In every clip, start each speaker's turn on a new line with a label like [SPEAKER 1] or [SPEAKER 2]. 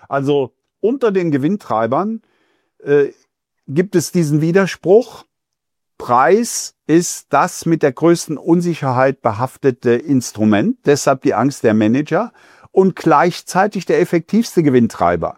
[SPEAKER 1] Also unter den Gewinntreibern gibt es diesen Widerspruch. Preis ist das mit der größten Unsicherheit behaftete Instrument, deshalb die Angst der Manager und gleichzeitig der effektivste Gewinntreiber.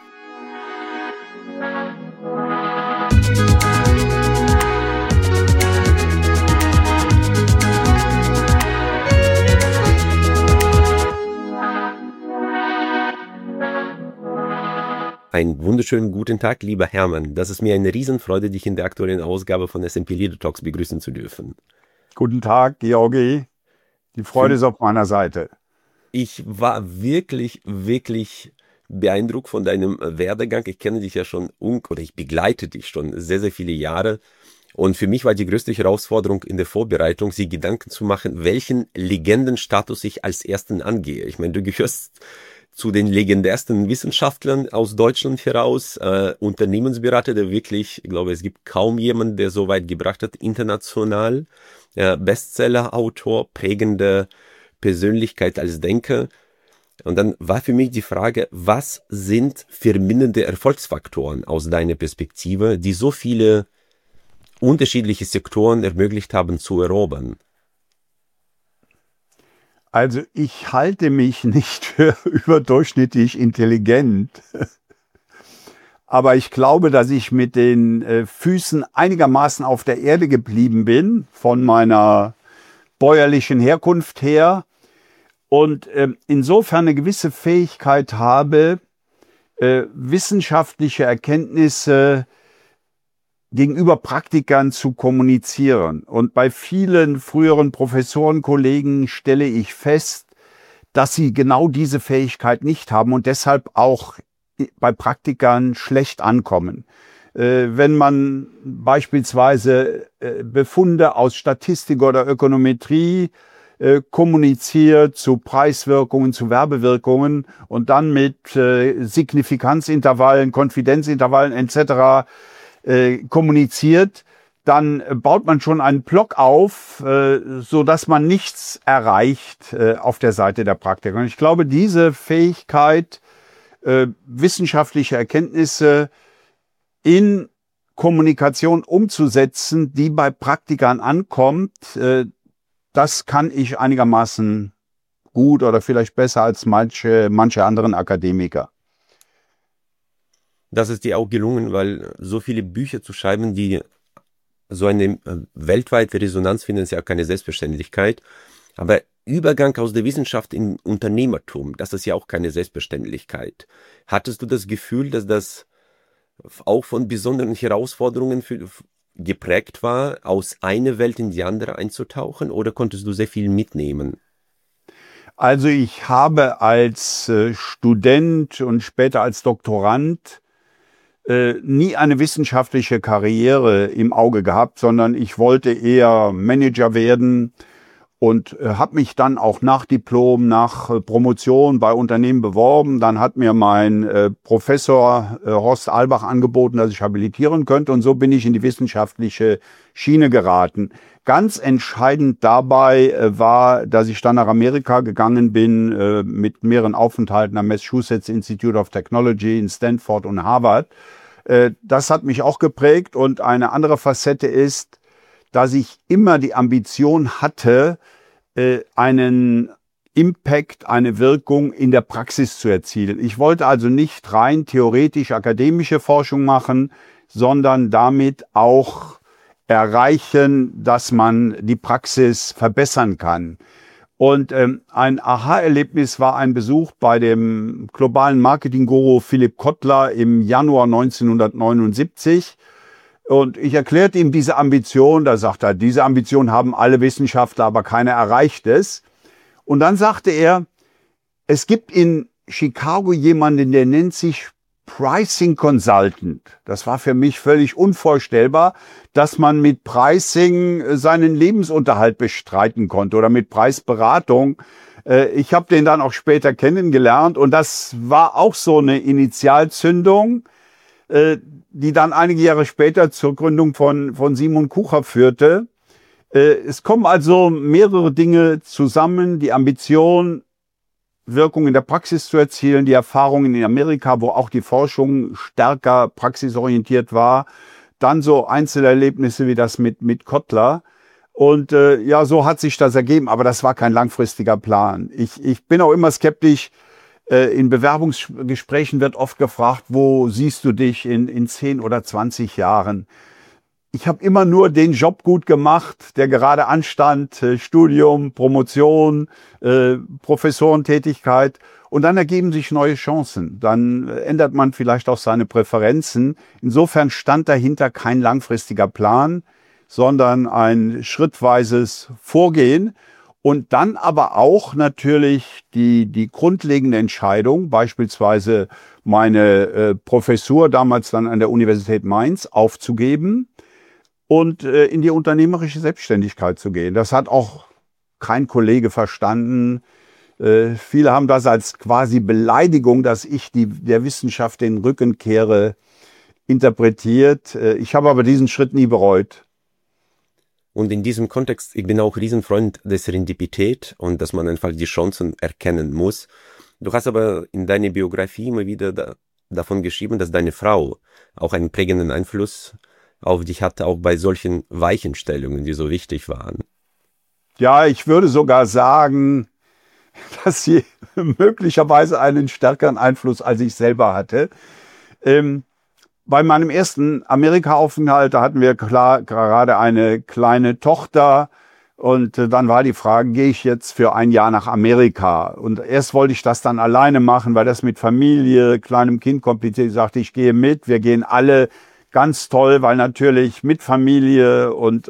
[SPEAKER 2] Einen wunderschönen guten Tag, lieber Hermann. Das ist mir eine Riesenfreude, dich in der aktuellen Ausgabe von S&P Leader Talks begrüßen zu dürfen.
[SPEAKER 1] Guten Tag, Georgi. Die Freude ist auf meiner Seite.
[SPEAKER 2] Ich war wirklich beeindruckt von deinem Werdegang. Ich kenne dich ja schon, oder ich begleite dich schon sehr, sehr viele Jahre. Und für mich war die größte Herausforderung in der Vorbereitung, sich Gedanken zu machen, welchen Legendenstatus ich als Ersten angehe. Ich meine, du gehörst zu den legendärsten Wissenschaftlern aus Deutschland heraus, Unternehmensberater, der wirklich, ich glaube, es gibt kaum jemanden, der so weit gebracht hat, international, Bestseller-Autor, prägende Persönlichkeit als Denker. Und dann war für mich die Frage, was sind vermindernde Erfolgsfaktoren aus deiner Perspektive, die so viele unterschiedliche Sektoren ermöglicht haben zu erobern?
[SPEAKER 1] Also ich halte mich nicht für überdurchschnittlich intelligent, aber ich glaube, dass ich mit den Füßen einigermaßen auf der Erde geblieben bin, von meiner bäuerlichen Herkunft her, und insofern eine gewisse Fähigkeit habe, wissenschaftliche Erkenntnisse gegenüber Praktikern zu kommunizieren. Und bei vielen früheren Professorenkollegen stelle ich fest, dass sie genau diese Fähigkeit nicht haben und deshalb auch bei Praktikern schlecht ankommen. Wenn man beispielsweise Befunde aus Statistik oder Ökonometrie kommuniziert zu Preiswirkungen, zu Werbewirkungen und dann mit Signifikanzintervallen, Konfidenzintervallen etc. Kommuniziert, dann baut man schon einen Block auf, so dass man nichts erreicht auf der Seite der Praktiker. Und ich glaube, diese Fähigkeit, wissenschaftliche Erkenntnisse in Kommunikation umzusetzen, die bei Praktikern ankommt, das kann ich einigermaßen gut oder vielleicht besser als manche anderen Akademiker.
[SPEAKER 2] Das ist dir auch gelungen, weil so viele Bücher zu schreiben, die so eine weltweite Resonanz finden, ist ja auch keine Selbstverständlichkeit. Aber Übergang aus der Wissenschaft in Unternehmertum, das ist ja auch keine Selbstverständlichkeit. Hattest du das Gefühl, dass das auch von besonderen Herausforderungen geprägt war, aus einer Welt in die andere einzutauchen, oder konntest du sehr viel mitnehmen?
[SPEAKER 1] Also ich habe als Student und später als Doktorand nie eine wissenschaftliche Karriere im Auge gehabt, sondern ich wollte eher Manager werden und habe mich dann auch nach Diplom, nach Promotion bei Unternehmen beworben. Dann hat mir mein Professor Horst Albach angeboten, dass ich habilitieren könnte, und so bin ich in die wissenschaftliche Schiene geraten. Ganz entscheidend dabei war, dass ich dann nach Amerika gegangen bin mit mehreren Aufenthalten am Massachusetts Institute of Technology in Stanford und Harvard. Das hat mich auch geprägt, und eine andere Facette ist, dass ich immer die Ambition hatte, einen Impact, eine Wirkung in der Praxis zu erzielen. Ich wollte also nicht rein theoretisch akademische Forschung machen, sondern damit auch erreichen, dass man die Praxis verbessern kann. Und ein Aha-Erlebnis war ein Besuch bei dem globalen Marketing-Guru Philipp Kotler im Januar 1979. Und ich erklärte ihm diese Ambition. Da sagt er, diese Ambition haben alle Wissenschaftler, aber keiner erreicht es. Und dann sagte er, es gibt in Chicago jemanden, der nennt sich Pricing Consultant. Das war für mich völlig unvorstellbar, dass man mit Pricing seinen Lebensunterhalt bestreiten konnte oder mit Preisberatung. Ich habe den dann auch später kennengelernt, und das war auch so eine Initialzündung, die dann einige Jahre später zur Gründung von Simon Kucher führte. Es kommen also mehrere Dinge zusammen, die Ambition, Wirkung in der Praxis zu erzielen, die Erfahrungen in Amerika, wo auch die Forschung stärker praxisorientiert war, dann so Einzelerlebnisse wie das mit Kotler. Und ja, so hat sich das ergeben, aber das war kein langfristiger Plan. Ich bin auch immer skeptisch. In Bewerbungsgesprächen wird oft gefragt, wo siehst du dich in 10 oder 20 Jahren? Ich habe immer nur den Job gut gemacht, der gerade anstand, Studium, Promotion, Professorentätigkeit. Und dann ergeben sich neue Chancen. Dann ändert man vielleicht auch seine Präferenzen. Insofern stand dahinter kein langfristiger Plan, sondern ein schrittweises Vorgehen. Und dann aber auch natürlich die grundlegende Entscheidung, beispielsweise meine Professur damals dann an der Universität Mainz aufzugeben und in die unternehmerische Selbstständigkeit zu gehen. Das hat auch kein Kollege verstanden. Viele haben das als quasi Beleidigung, dass ich der Wissenschaft den Rücken kehre, interpretiert. Ich habe aber diesen Schritt nie bereut.
[SPEAKER 2] Und in diesem Kontext, ich bin auch Riesenfreund der Serendipität und dass man einfach die Chancen erkennen muss. Du hast aber in deiner Biografie immer wieder davon geschrieben, dass deine Frau auch einen prägenden Einfluss auf dich hatte, auch bei solchen Weichenstellungen, die so wichtig waren.
[SPEAKER 1] Ja, ich würde sogar sagen, dass sie möglicherweise einen stärkeren Einfluss als ich selber hatte. Bei meinem ersten Amerika-Aufenthalt, da hatten wir gerade eine kleine Tochter und dann war die Frage, gehe ich jetzt für ein Jahr nach Amerika? Und erst wollte ich das dann alleine machen, weil das mit Familie, kleinem Kind kompliziert. Ich sagte, ich gehe mit, wir gehen alle. Ganz toll, weil natürlich mit Familie und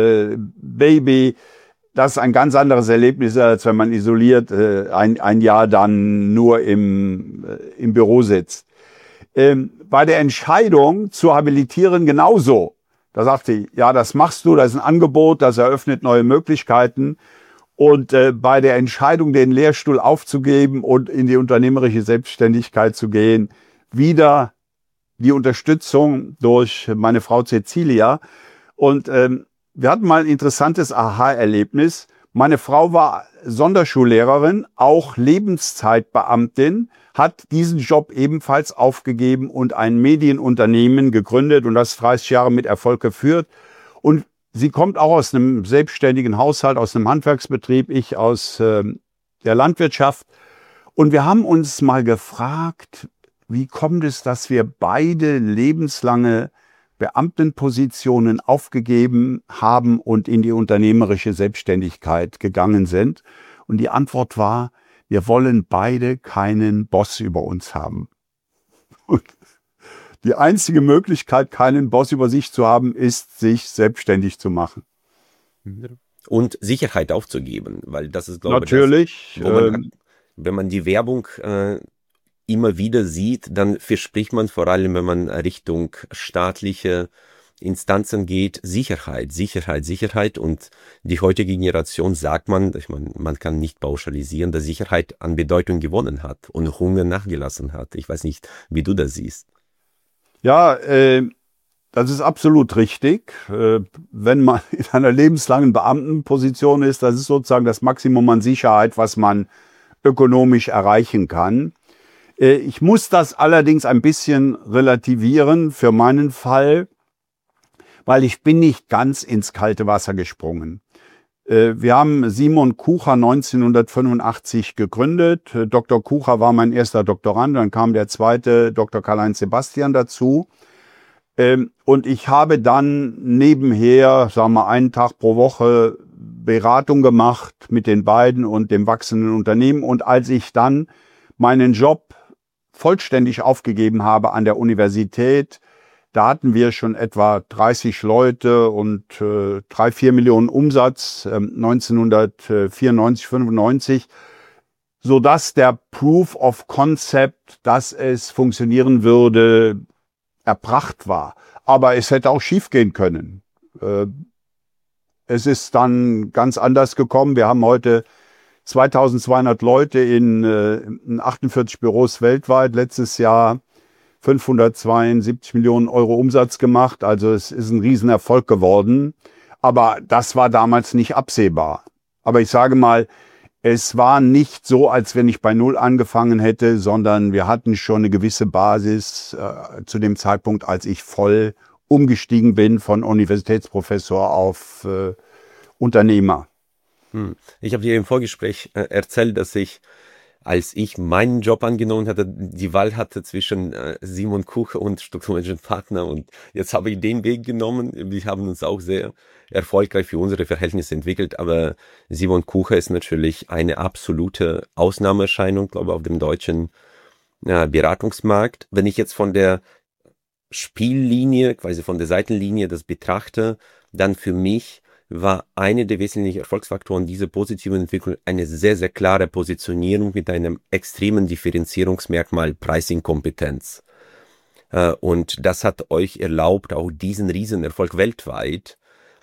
[SPEAKER 1] Baby, das ist ein ganz anderes Erlebnis, als wenn man isoliert ein Jahr dann nur im Büro sitzt. Bei der Entscheidung zu habilitieren genauso. Da sagte ich, ja, das machst du, das ist ein Angebot, das eröffnet neue Möglichkeiten. Und bei der Entscheidung, den Lehrstuhl aufzugeben und in die unternehmerische Selbstständigkeit zu gehen, wieder die Unterstützung durch meine Frau Cecilia. Und wir hatten mal ein interessantes Aha-Erlebnis. Meine Frau war Sonderschullehrerin, auch Lebenszeitbeamtin, hat diesen Job ebenfalls aufgegeben und ein Medienunternehmen gegründet und das 30 Jahre mit Erfolg geführt. Und sie kommt auch aus einem selbstständigen Haushalt, aus einem Handwerksbetrieb, ich aus der Landwirtschaft. Und wir haben uns mal gefragt, wie kommt es, dass wir beide lebenslange Beamtenpositionen aufgegeben haben und in die unternehmerische Selbstständigkeit gegangen sind? Und die Antwort war, wir wollen beide keinen Boss über uns haben. Und die einzige Möglichkeit, keinen Boss über sich zu haben, ist, sich selbstständig zu machen.
[SPEAKER 2] Und Sicherheit aufzugeben, weil das ist, glaube ich,
[SPEAKER 1] natürlich,
[SPEAKER 2] wenn man die Werbung immer wieder sieht, dann verspricht man vor allem, wenn man Richtung staatliche Instanzen geht, Sicherheit, Sicherheit, Sicherheit. Und die heutige Generation sagt man, ich meine, man kann nicht pauschalisieren, dass Sicherheit an Bedeutung gewonnen hat und Hunger nachgelassen hat. Ich weiß nicht, wie du das siehst.
[SPEAKER 1] Ja, das ist absolut richtig. Wenn man in einer lebenslangen Beamtenposition ist, das ist sozusagen das Maximum an Sicherheit, was man ökonomisch erreichen kann. Ich muss das allerdings ein bisschen relativieren für meinen Fall, weil ich bin nicht ganz ins kalte Wasser gesprungen. Wir haben Simon Kucher 1985 gegründet. Dr. Kucher war mein erster Doktorand, dann kam der zweite, Dr. Karl-Heinz Sebastian, dazu. Und ich habe dann nebenher, sagen wir, einen Tag pro Woche Beratung gemacht mit den beiden und dem wachsenden Unternehmen. Und als ich dann meinen Job vollständig aufgegeben habe an der Universität, da hatten wir schon etwa 30 Leute und 3-4 Millionen Umsatz 1994, 95, sodass der Proof of Concept, dass es funktionieren würde, erbracht war. Aber es hätte auch schiefgehen können. Es ist dann ganz anders gekommen. Wir haben heute 2200 Leute in 48 Büros weltweit. Letztes Jahr 572 Millionen Euro Umsatz gemacht. Also es ist ein Riesenerfolg geworden. Aber das war damals nicht absehbar. Aber ich sage mal, Es war nicht so, als wenn ich bei Null angefangen hätte, sondern wir hatten schon eine gewisse Basis zu dem Zeitpunkt, als ich voll umgestiegen bin von Universitätsprofessor auf Unternehmer.
[SPEAKER 2] Ich habe dir im Vorgespräch erzählt, dass als ich meinen Job angenommen hatte, die Wahl hatte zwischen Simon Kucher und Strukturmanagement Partner, und jetzt habe ich den Weg genommen. Wir haben uns auch sehr erfolgreich für unsere Verhältnisse entwickelt, aber Simon Kucher ist natürlich eine absolute Ausnahmeerscheinung, glaube ich, auf dem deutschen Beratungsmarkt. Wenn ich jetzt von der Spiellinie, quasi von der Seitenlinie das betrachte, dann für mich war eine der wesentlichen Erfolgsfaktoren dieser positiven Entwicklung eine sehr, sehr klare Positionierung mit einem extremen Differenzierungsmerkmal Pricing-Kompetenz. Und das hat euch erlaubt, auch diesen Riesenerfolg weltweit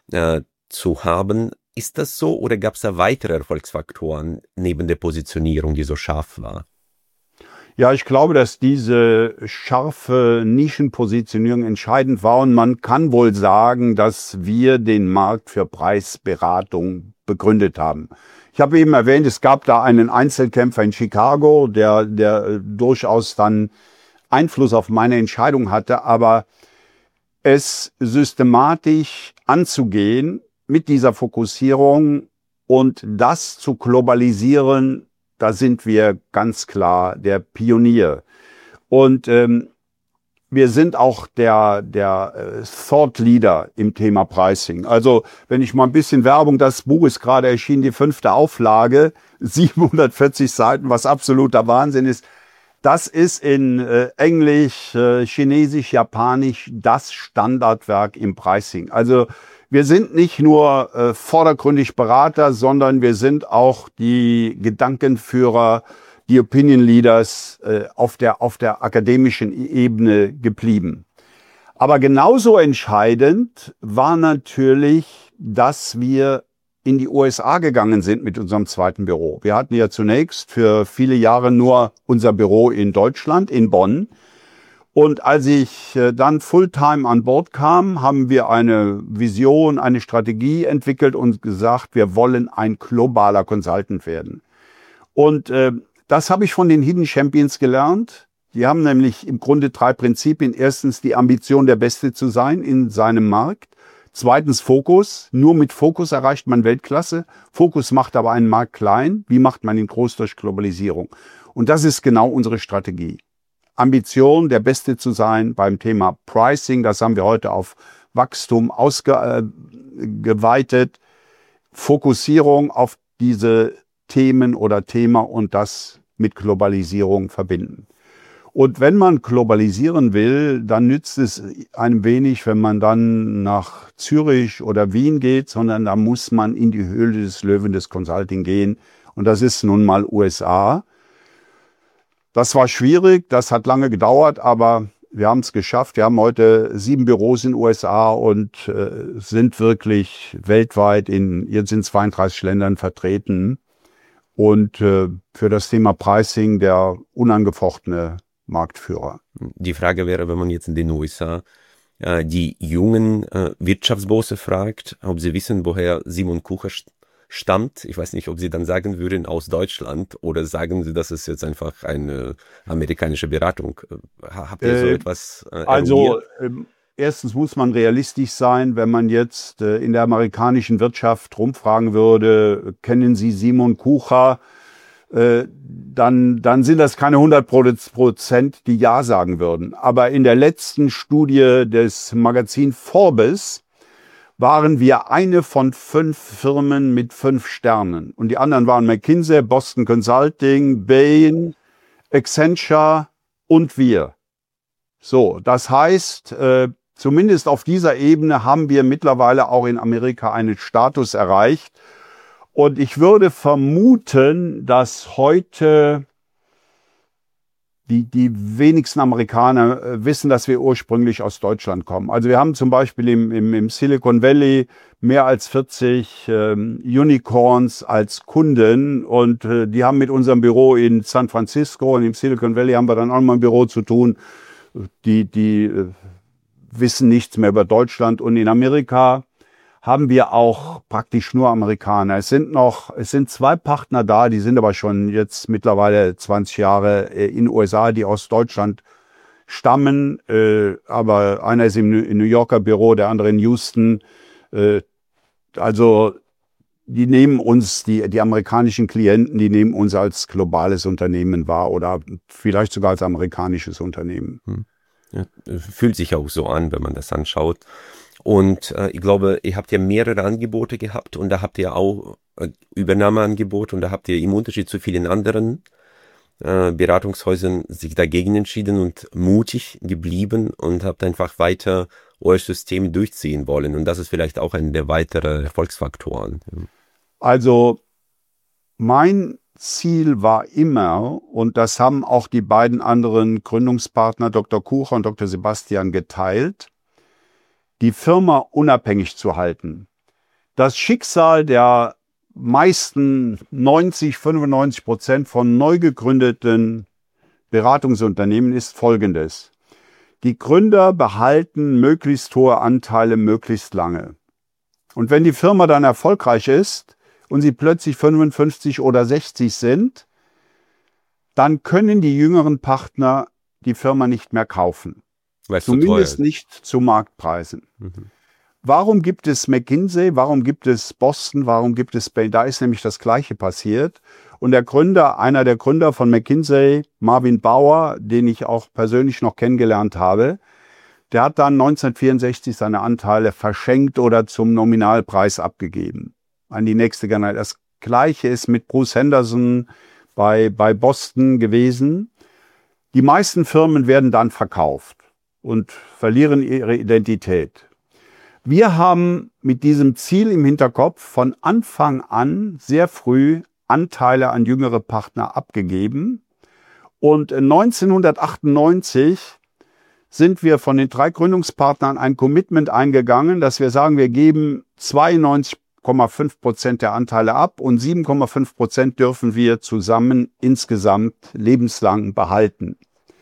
[SPEAKER 2] zu haben. Ist das so, oder gab es da weitere Erfolgsfaktoren neben der Positionierung, die so scharf war?
[SPEAKER 1] Ja, ich glaube, dass diese scharfe Nischenpositionierung entscheidend war, und man kann wohl sagen, dass wir den Markt für Preisberatung begründet haben. Ich habe eben erwähnt, es gab da einen Einzelkämpfer in Chicago, der durchaus dann Einfluss auf meine Entscheidung hatte, aber es systematisch anzugehen mit dieser Fokussierung und das zu globalisieren, da sind wir ganz klar der Pionier. Und wir sind auch der Thought Leader im Thema Pricing. Also wenn ich mal ein bisschen Werbung, das Buch ist gerade erschienen, die 5. Auflage, 740 Seiten, was absoluter Wahnsinn ist. Das ist in Englisch, Chinesisch, Japanisch das Standardwerk im Pricing. Also wir sind nicht nur vordergründig Berater, sondern wir sind auch die Gedankenführer, die Opinion Leaders auf der akademischen Ebene geblieben. Aber genauso entscheidend war natürlich, dass wir in die USA gegangen sind mit unserem zweiten Büro. Wir hatten ja zunächst für viele Jahre nur unser Büro in Deutschland, in Bonn. Und als ich dann Fulltime an Bord kam, haben wir eine Vision, eine Strategie entwickelt und gesagt, wir wollen ein globaler Consultant werden. Und das habe ich von den Hidden Champions gelernt. Die haben nämlich im Grunde 3 Prinzipien. Erstens die Ambition, der Beste zu sein in seinem Markt. Zweitens Fokus. Nur mit Fokus erreicht man Weltklasse. Fokus macht aber einen Markt klein. Wie macht man ihn groß? Durch Globalisierung. Und das ist genau unsere Strategie. Ambition, der Beste zu sein beim Thema Pricing. Das haben wir heute auf Wachstum ausgeweitet. Fokussierung auf diese Themen oder Thema und das mit Globalisierung verbinden. Und wenn man globalisieren will, dann nützt es einem wenig, wenn man dann nach Zürich oder Wien geht, sondern da muss man in die Höhle des Löwen des Consulting gehen. Und das ist nun mal USA. Das war schwierig, das hat lange gedauert, aber wir haben es geschafft. Wir haben heute 7 Büros in den USA und sind wirklich weltweit jetzt in 32 Ländern vertreten. Und für das Thema Pricing der unangefochtene Marktführer.
[SPEAKER 2] Die Frage wäre, wenn man jetzt in den USA die jungen Wirtschaftsbosse fragt, ob sie wissen, woher Simon Kucher stammt. Ich weiß nicht, ob sie dann sagen würden, aus Deutschland, oder sagen sie, das ist jetzt einfach eine amerikanische Beratung. Habt ihr so etwas
[SPEAKER 1] Also erstens muss man realistisch sein, wenn man jetzt in der amerikanischen Wirtschaft rumfragen würde, kennen Sie Simon Kucher? Dann sind das keine 100%, die Ja sagen würden. Aber in der letzten Studie des Magazin Forbes waren wir eine von 5 Firmen mit 5 Sternen. Und die anderen waren McKinsey, Boston Consulting, Bain, Accenture und wir. So, das heißt, zumindest auf dieser Ebene haben wir mittlerweile auch in Amerika einen Status erreicht. Und ich würde vermuten, dass heute die wenigsten Amerikaner wissen, dass wir ursprünglich aus Deutschland kommen. Also wir haben zum Beispiel im Silicon Valley mehr als 40 Unicorns als Kunden, und die haben mit unserem Büro in San Francisco, und im Silicon Valley haben wir dann auch mal ein Büro zu tun. Die wissen nichts mehr über Deutschland. Und in Amerika haben wir auch praktisch nur Amerikaner. Es sind 2 Partner da, die sind aber schon jetzt mittlerweile 20 Jahre in den USA, die aus Deutschland stammen. Aber einer ist im New Yorker Büro, der andere in Houston. Also die nehmen uns, die amerikanischen Klienten, die nehmen uns als globales Unternehmen wahr oder vielleicht sogar als amerikanisches Unternehmen.
[SPEAKER 2] Ja, fühlt sich auch so an, wenn man das anschaut. Und ich glaube, ihr habt ja mehrere Angebote gehabt und da habt ihr auch Übernahmeangebote und da habt ihr im Unterschied zu vielen anderen Beratungshäusern sich dagegen entschieden und mutig geblieben und habt einfach weiter euer System durchziehen wollen. Und das ist vielleicht auch einer der weiteren Erfolgsfaktoren.
[SPEAKER 1] Also mein Ziel war immer, und das haben auch die beiden anderen Gründungspartner, Dr. Kucher und Dr. Sebastian, geteilt, die Firma unabhängig zu halten. Das Schicksal der meisten 95% von neu gegründeten Beratungsunternehmen ist folgendes. Die Gründer behalten möglichst hohe Anteile möglichst lange. Und wenn die Firma dann erfolgreich ist und sie plötzlich 55 oder 60 sind, dann können die jüngeren Partner die Firma nicht mehr kaufen. Zumindest nicht zu Marktpreisen. Warum gibt es McKinsey, warum gibt es Boston, warum gibt es Bain? Da ist nämlich das Gleiche passiert. Und einer der Gründer von McKinsey, Marvin Bauer, den ich auch persönlich noch kennengelernt habe, der hat dann 1964 seine Anteile verschenkt oder zum Nominalpreis abgegeben an die nächste Generation. Das Gleiche ist mit Bruce Henderson bei Boston gewesen. Die meisten Firmen werden dann verkauft und verlieren ihre Identität. Wir haben mit diesem Ziel im Hinterkopf von Anfang an sehr früh Anteile an jüngere Partner abgegeben. Und 1998 sind wir von den 3 Gründungspartnern ein Commitment eingegangen, dass wir sagen, wir geben 92,5% der Anteile ab und 7,5% dürfen wir zusammen insgesamt lebenslang behalten.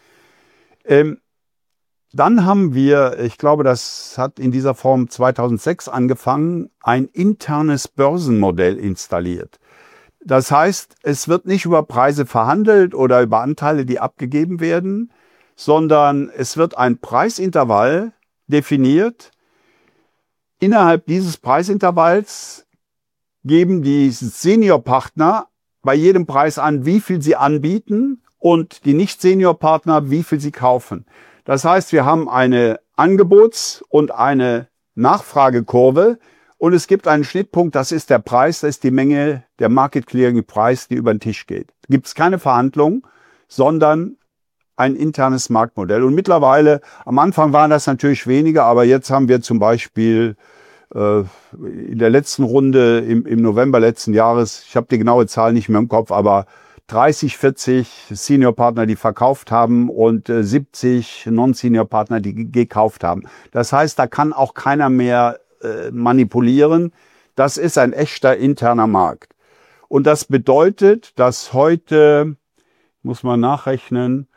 [SPEAKER 1] Dann haben wir, ich glaube, das hat in dieser Form 2006 angefangen, ein internes Börsenmodell installiert. Das heißt, es wird nicht über Preise verhandelt oder über Anteile, die abgegeben werden, sondern es wird ein Preisintervall definiert. Innerhalb dieses Preisintervalls geben die Seniorpartner bei jedem Preis an, wie viel sie anbieten und die Nicht-Senior-Partner, wie viel sie kaufen. Das heißt, wir haben eine Angebots- und eine Nachfragekurve und es gibt einen Schnittpunkt, das ist der Preis, das ist die Menge, der Market Clearing Preis, die über den Tisch geht. Da gibt es keine Verhandlung, sondern ein internes Marktmodell. Und mittlerweile, am Anfang waren das natürlich weniger, aber jetzt haben wir zum Beispiel in der letzten Runde im November letzten Jahres, ich habe die genaue Zahl nicht mehr im Kopf, aber 30, 40 Senior-Partner, die verkauft haben und 70 Non-Senior-Partner, die gekauft haben. Das heißt, da kann auch keiner mehr manipulieren. Das ist ein echter interner Markt. Und das bedeutet, dass heute, muss man nachrechnen,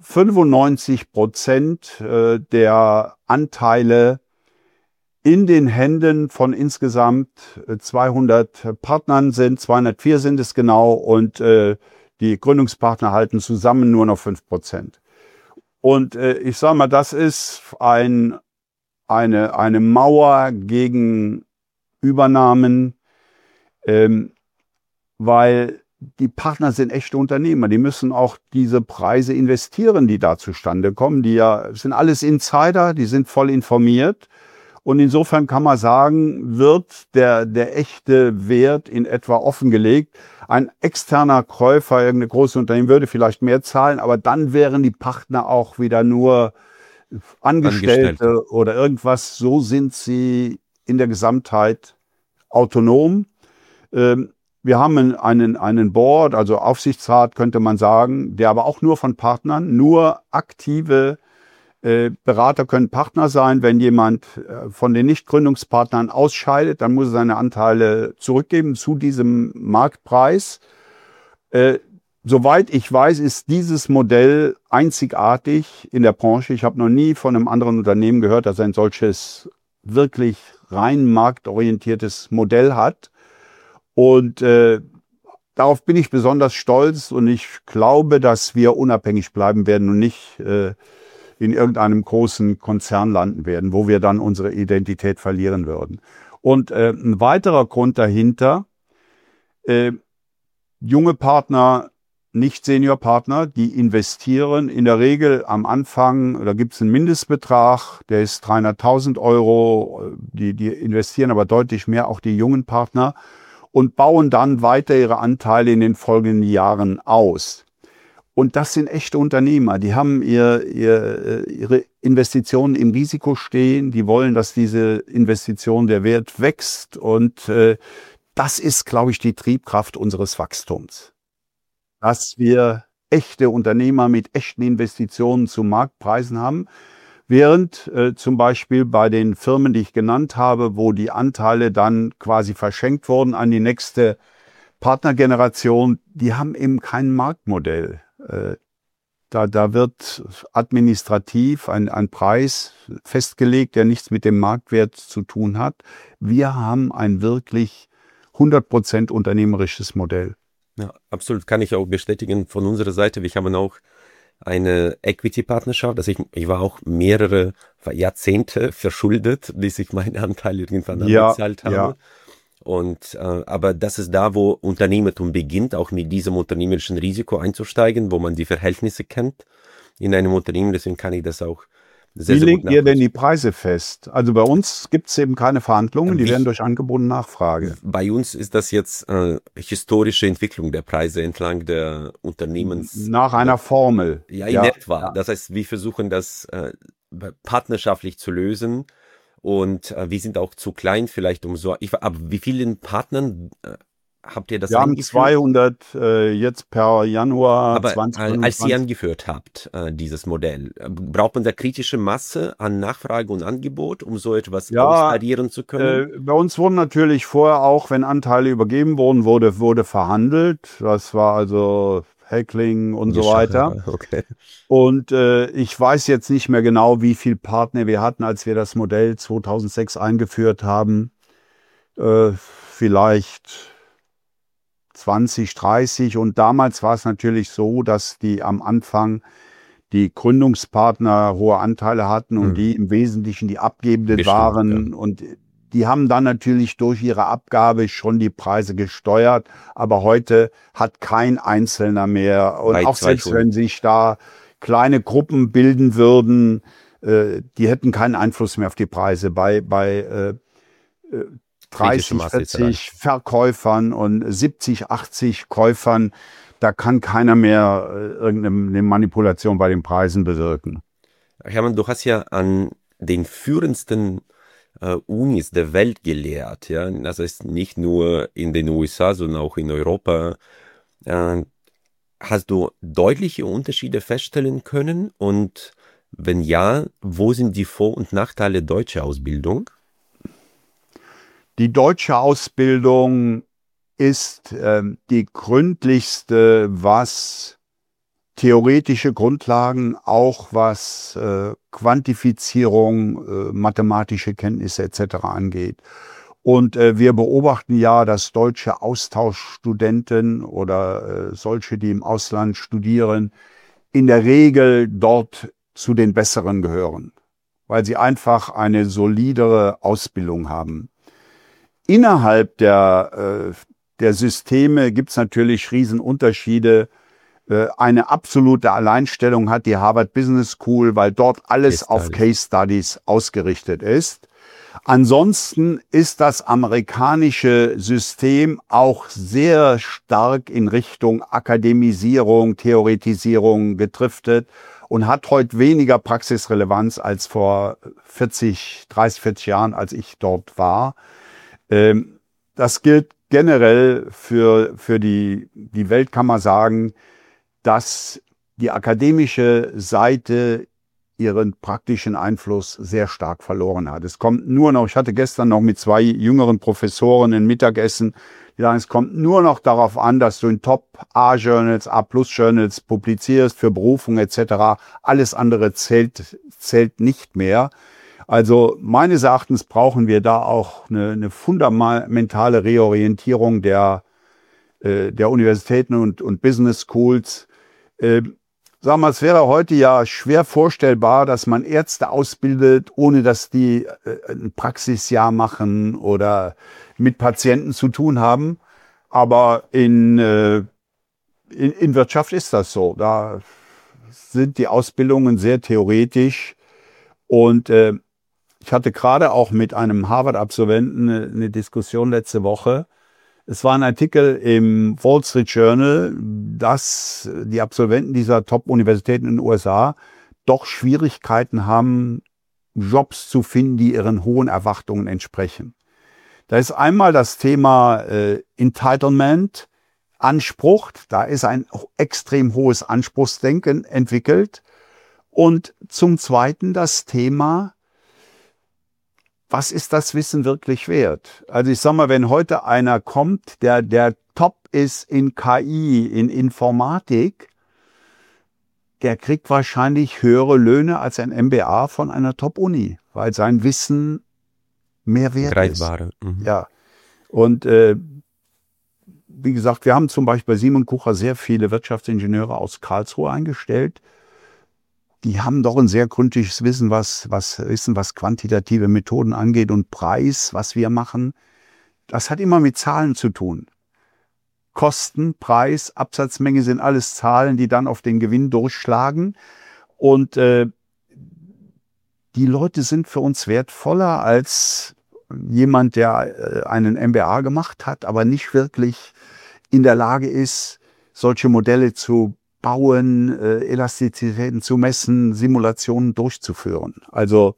[SPEAKER 1] 95% der Anteile in den Händen von insgesamt 200 Partnern sind, 204 sind es genau, und die Gründungspartner halten zusammen nur noch 5%. Und ich sage mal, das ist eine Mauer gegen Übernahmen, weil die Partner sind echte Unternehmer. Die müssen auch diese Preise investieren, die da zustande kommen. Die sind alles Insider, die sind voll informiert. Und insofern kann man sagen, wird der echte Wert in etwa offengelegt. Ein externer Käufer, irgendein großes Unternehmen, würde vielleicht mehr zahlen, aber dann wären die Partner auch wieder nur Angestellte oder irgendwas. So sind sie in der Gesamtheit autonom. Wir haben einen Board, also Aufsichtsrat könnte man sagen, der aber auch nur von Partnern, nur aktive Berater können Partner sein. Wenn jemand von den Nicht-Gründungspartnern ausscheidet, dann muss er seine Anteile zurückgeben zu diesem Marktpreis. Soweit ich weiß, ist dieses Modell einzigartig in der Branche. Ich habe noch nie von einem anderen Unternehmen gehört, das ein solches wirklich rein marktorientiertes Modell hat. Und darauf bin ich besonders stolz und ich glaube, dass wir unabhängig bleiben werden und nicht in irgendeinem großen Konzern landen werden, wo wir dann unsere Identität verlieren würden. Und ein weiterer Grund dahinter, junge Partner, nicht Seniorpartner, die investieren in der Regel am Anfang, da gibt es einen Mindestbetrag, der ist 300.000 Euro, die investieren aber deutlich mehr, auch die jungen Partner, und bauen dann weiter ihre Anteile in den folgenden Jahren aus. Und das sind echte Unternehmer, die haben ihre Investitionen im Risiko stehen, die wollen, dass diese Investition, der Wert wächst und das ist, glaube ich, die Triebkraft unseres Wachstums. Dass wir echte Unternehmer mit echten Investitionen zu Marktpreisen haben, während zum Beispiel bei den Firmen, die ich genannt habe, wo die Anteile dann quasi verschenkt wurden an die nächste Partnergeneration, die haben eben kein Marktmodell. Da wird administrativ ein Preis festgelegt, der nichts mit dem Marktwert zu tun hat. Wir haben ein wirklich 100% unternehmerisches Modell.
[SPEAKER 2] Ja, absolut, kann ich auch bestätigen von unserer Seite. Wir haben auch eine Equity-Partnerschaft. Also ich war auch mehrere Jahrzehnte verschuldet, bis ich meine Anteile irgendwann abbezahlt habe. Ja. Und aber das ist da, wo Unternehmertum beginnt, auch mit diesem unternehmerischen Risiko einzusteigen, wo man die Verhältnisse kennt in einem Unternehmen. Deswegen kann ich das auch sehr, sehr gut nachvollziehen.
[SPEAKER 1] Wie legt ihr denn die Preise fest? Also bei uns gibt es eben keine Verhandlungen, die werden durch Angebot und Nachfrage.
[SPEAKER 2] Bei uns ist das jetzt historische Entwicklung der Preise entlang der Unternehmens...
[SPEAKER 1] Nach einer Formel.
[SPEAKER 2] Ja, in etwa. Ja. Das heißt, wir versuchen das partnerschaftlich zu lösen. Und wir sind auch zu klein vielleicht aber wie vielen Partnern habt ihr das eingeführt?
[SPEAKER 1] Wir haben 200 jetzt per Januar 2025.
[SPEAKER 2] Als ihr angeführt habt, dieses Modell, braucht man da kritische Masse an Nachfrage und Angebot, um so etwas austarieren zu können?
[SPEAKER 1] Bei uns wurden natürlich vorher auch, wenn Anteile übergeben wurden, wurde verhandelt. Das war also Heckling und so weiter.
[SPEAKER 2] Okay.
[SPEAKER 1] Und ich weiß jetzt nicht mehr genau, wie viele Partner wir hatten, als wir das Modell 2006 eingeführt haben. Vielleicht 20, 30. Und damals war es natürlich so, dass die am Anfang die Gründungspartner hohe Anteile hatten und die im Wesentlichen die Abgebenden waren. Ja. Und die haben dann natürlich durch ihre Abgabe schon die Preise gesteuert, aber heute hat kein Einzelner mehr. Und auch selbst wenn sich da kleine Gruppen bilden würden, die hätten keinen Einfluss mehr auf die Preise. Bei 30, 40 Verkäufern und 70, 80 Käufern, da kann keiner mehr irgendeine Manipulation bei den Preisen bewirken.
[SPEAKER 2] Hermann, du hast ja an den führendsten Unis der Welt gelehrt, ja, das heißt nicht nur in den USA, sondern auch in Europa. Hast du deutliche Unterschiede feststellen können? Und wenn ja, wo sind die Vor- und Nachteile deutscher Ausbildung?
[SPEAKER 1] Die deutsche Ausbildung ist die gründlichste, was theoretische Grundlagen, auch was Quantifizierung, mathematische Kenntnisse etc. angeht. Und wir beobachten ja, dass deutsche Austauschstudenten oder solche, die im Ausland studieren, in der Regel dort zu den Besseren gehören, weil sie einfach eine solidere Ausbildung haben. Innerhalb der Systeme gibt es natürlich Riesenunterschiede. Eine absolute Alleinstellung hat die Harvard Business School, weil dort alles auf Case Studies ausgerichtet ist. Ansonsten ist das amerikanische System auch sehr stark in Richtung Akademisierung, Theoretisierung gedriftet und hat heute weniger Praxisrelevanz als vor 30, 40 Jahren, als ich dort war. Das gilt generell für die Welt, kann man sagen, dass die akademische Seite ihren praktischen Einfluss sehr stark verloren hat. Es kommt nur noch, ich hatte gestern noch mit 2 jüngeren Professoren ein Mittagessen, die sagen, es kommt nur noch darauf an, dass du in Top-A-Journals, A-Plus-Journals publizierst für Berufung etc. Alles andere zählt nicht mehr. Also meines Erachtens brauchen wir da auch eine fundamentale Reorientierung der Universitäten und Business Schools. Sagen wir, es wäre heute ja schwer vorstellbar, dass man Ärzte ausbildet, ohne dass die ein Praxisjahr machen oder mit Patienten zu tun haben. Aber in Wirtschaft ist das so. Da sind die Ausbildungen sehr theoretisch. Und ich hatte gerade auch mit einem Harvard-Absolventen eine Diskussion letzte Woche. Es war ein Artikel im Wall Street Journal, dass die Absolventen dieser Top-Universitäten in den USA doch Schwierigkeiten haben, Jobs zu finden, die ihren hohen Erwartungen entsprechen. Da ist einmal das Thema Entitlement, Anspruch. Da ist ein extrem hohes Anspruchsdenken entwickelt. Und zum Zweiten das Thema, was ist das Wissen wirklich wert? Also ich sag mal, wenn heute einer kommt, der top ist in KI, in Informatik, der kriegt wahrscheinlich höhere Löhne als ein MBA von einer Top-Uni, weil sein Wissen mehr wert
[SPEAKER 2] Greifbare.
[SPEAKER 1] ist. Ja. Und wie gesagt, wir haben zum Beispiel bei Simon Kucher sehr viele Wirtschaftsingenieure aus Karlsruhe eingestellt. Die haben doch ein sehr gründliches Wissen, was quantitative Methoden angeht und Preis, was wir machen. Das hat immer mit Zahlen zu tun. Kosten, Preis, Absatzmenge sind alles Zahlen, die dann auf den Gewinn durchschlagen. Und die Leute sind für uns wertvoller als jemand, der einen MBA gemacht hat, aber nicht wirklich in der Lage ist, solche Modelle zu bauen, Elastizitäten zu messen, Simulationen durchzuführen. Also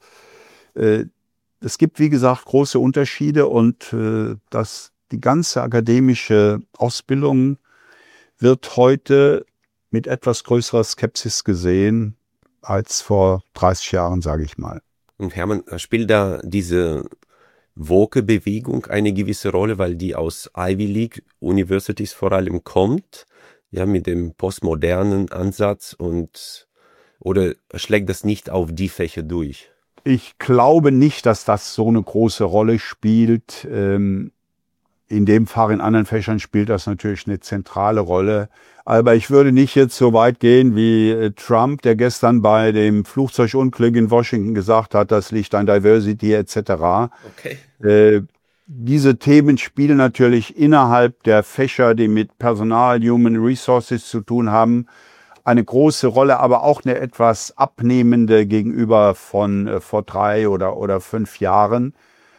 [SPEAKER 1] es gibt, wie gesagt, große Unterschiede und die ganze akademische Ausbildung wird heute mit etwas größerer Skepsis gesehen als vor 30 Jahren, sage ich mal.
[SPEAKER 2] Und Hermann, spielt da diese Woke-Bewegung eine gewisse Rolle, weil die aus Ivy League Universities vor allem kommt? Ja, mit dem postmodernen Ansatz oder schlägt das nicht auf die Fächer durch?
[SPEAKER 1] Ich glaube nicht, dass das so eine große Rolle spielt. In dem Fall, in anderen Fächern spielt das natürlich eine zentrale Rolle. Aber ich würde nicht jetzt so weit gehen wie Trump, der gestern bei dem Flugzeugunglück in Washington gesagt hat, das liegt an Diversity etc.
[SPEAKER 2] Okay.
[SPEAKER 1] Diese Themen spielen natürlich innerhalb der Fächer, die mit Personal, Human Resources zu tun haben, eine große Rolle, aber auch eine etwas abnehmende gegenüber von vor 3 oder 5 Jahren.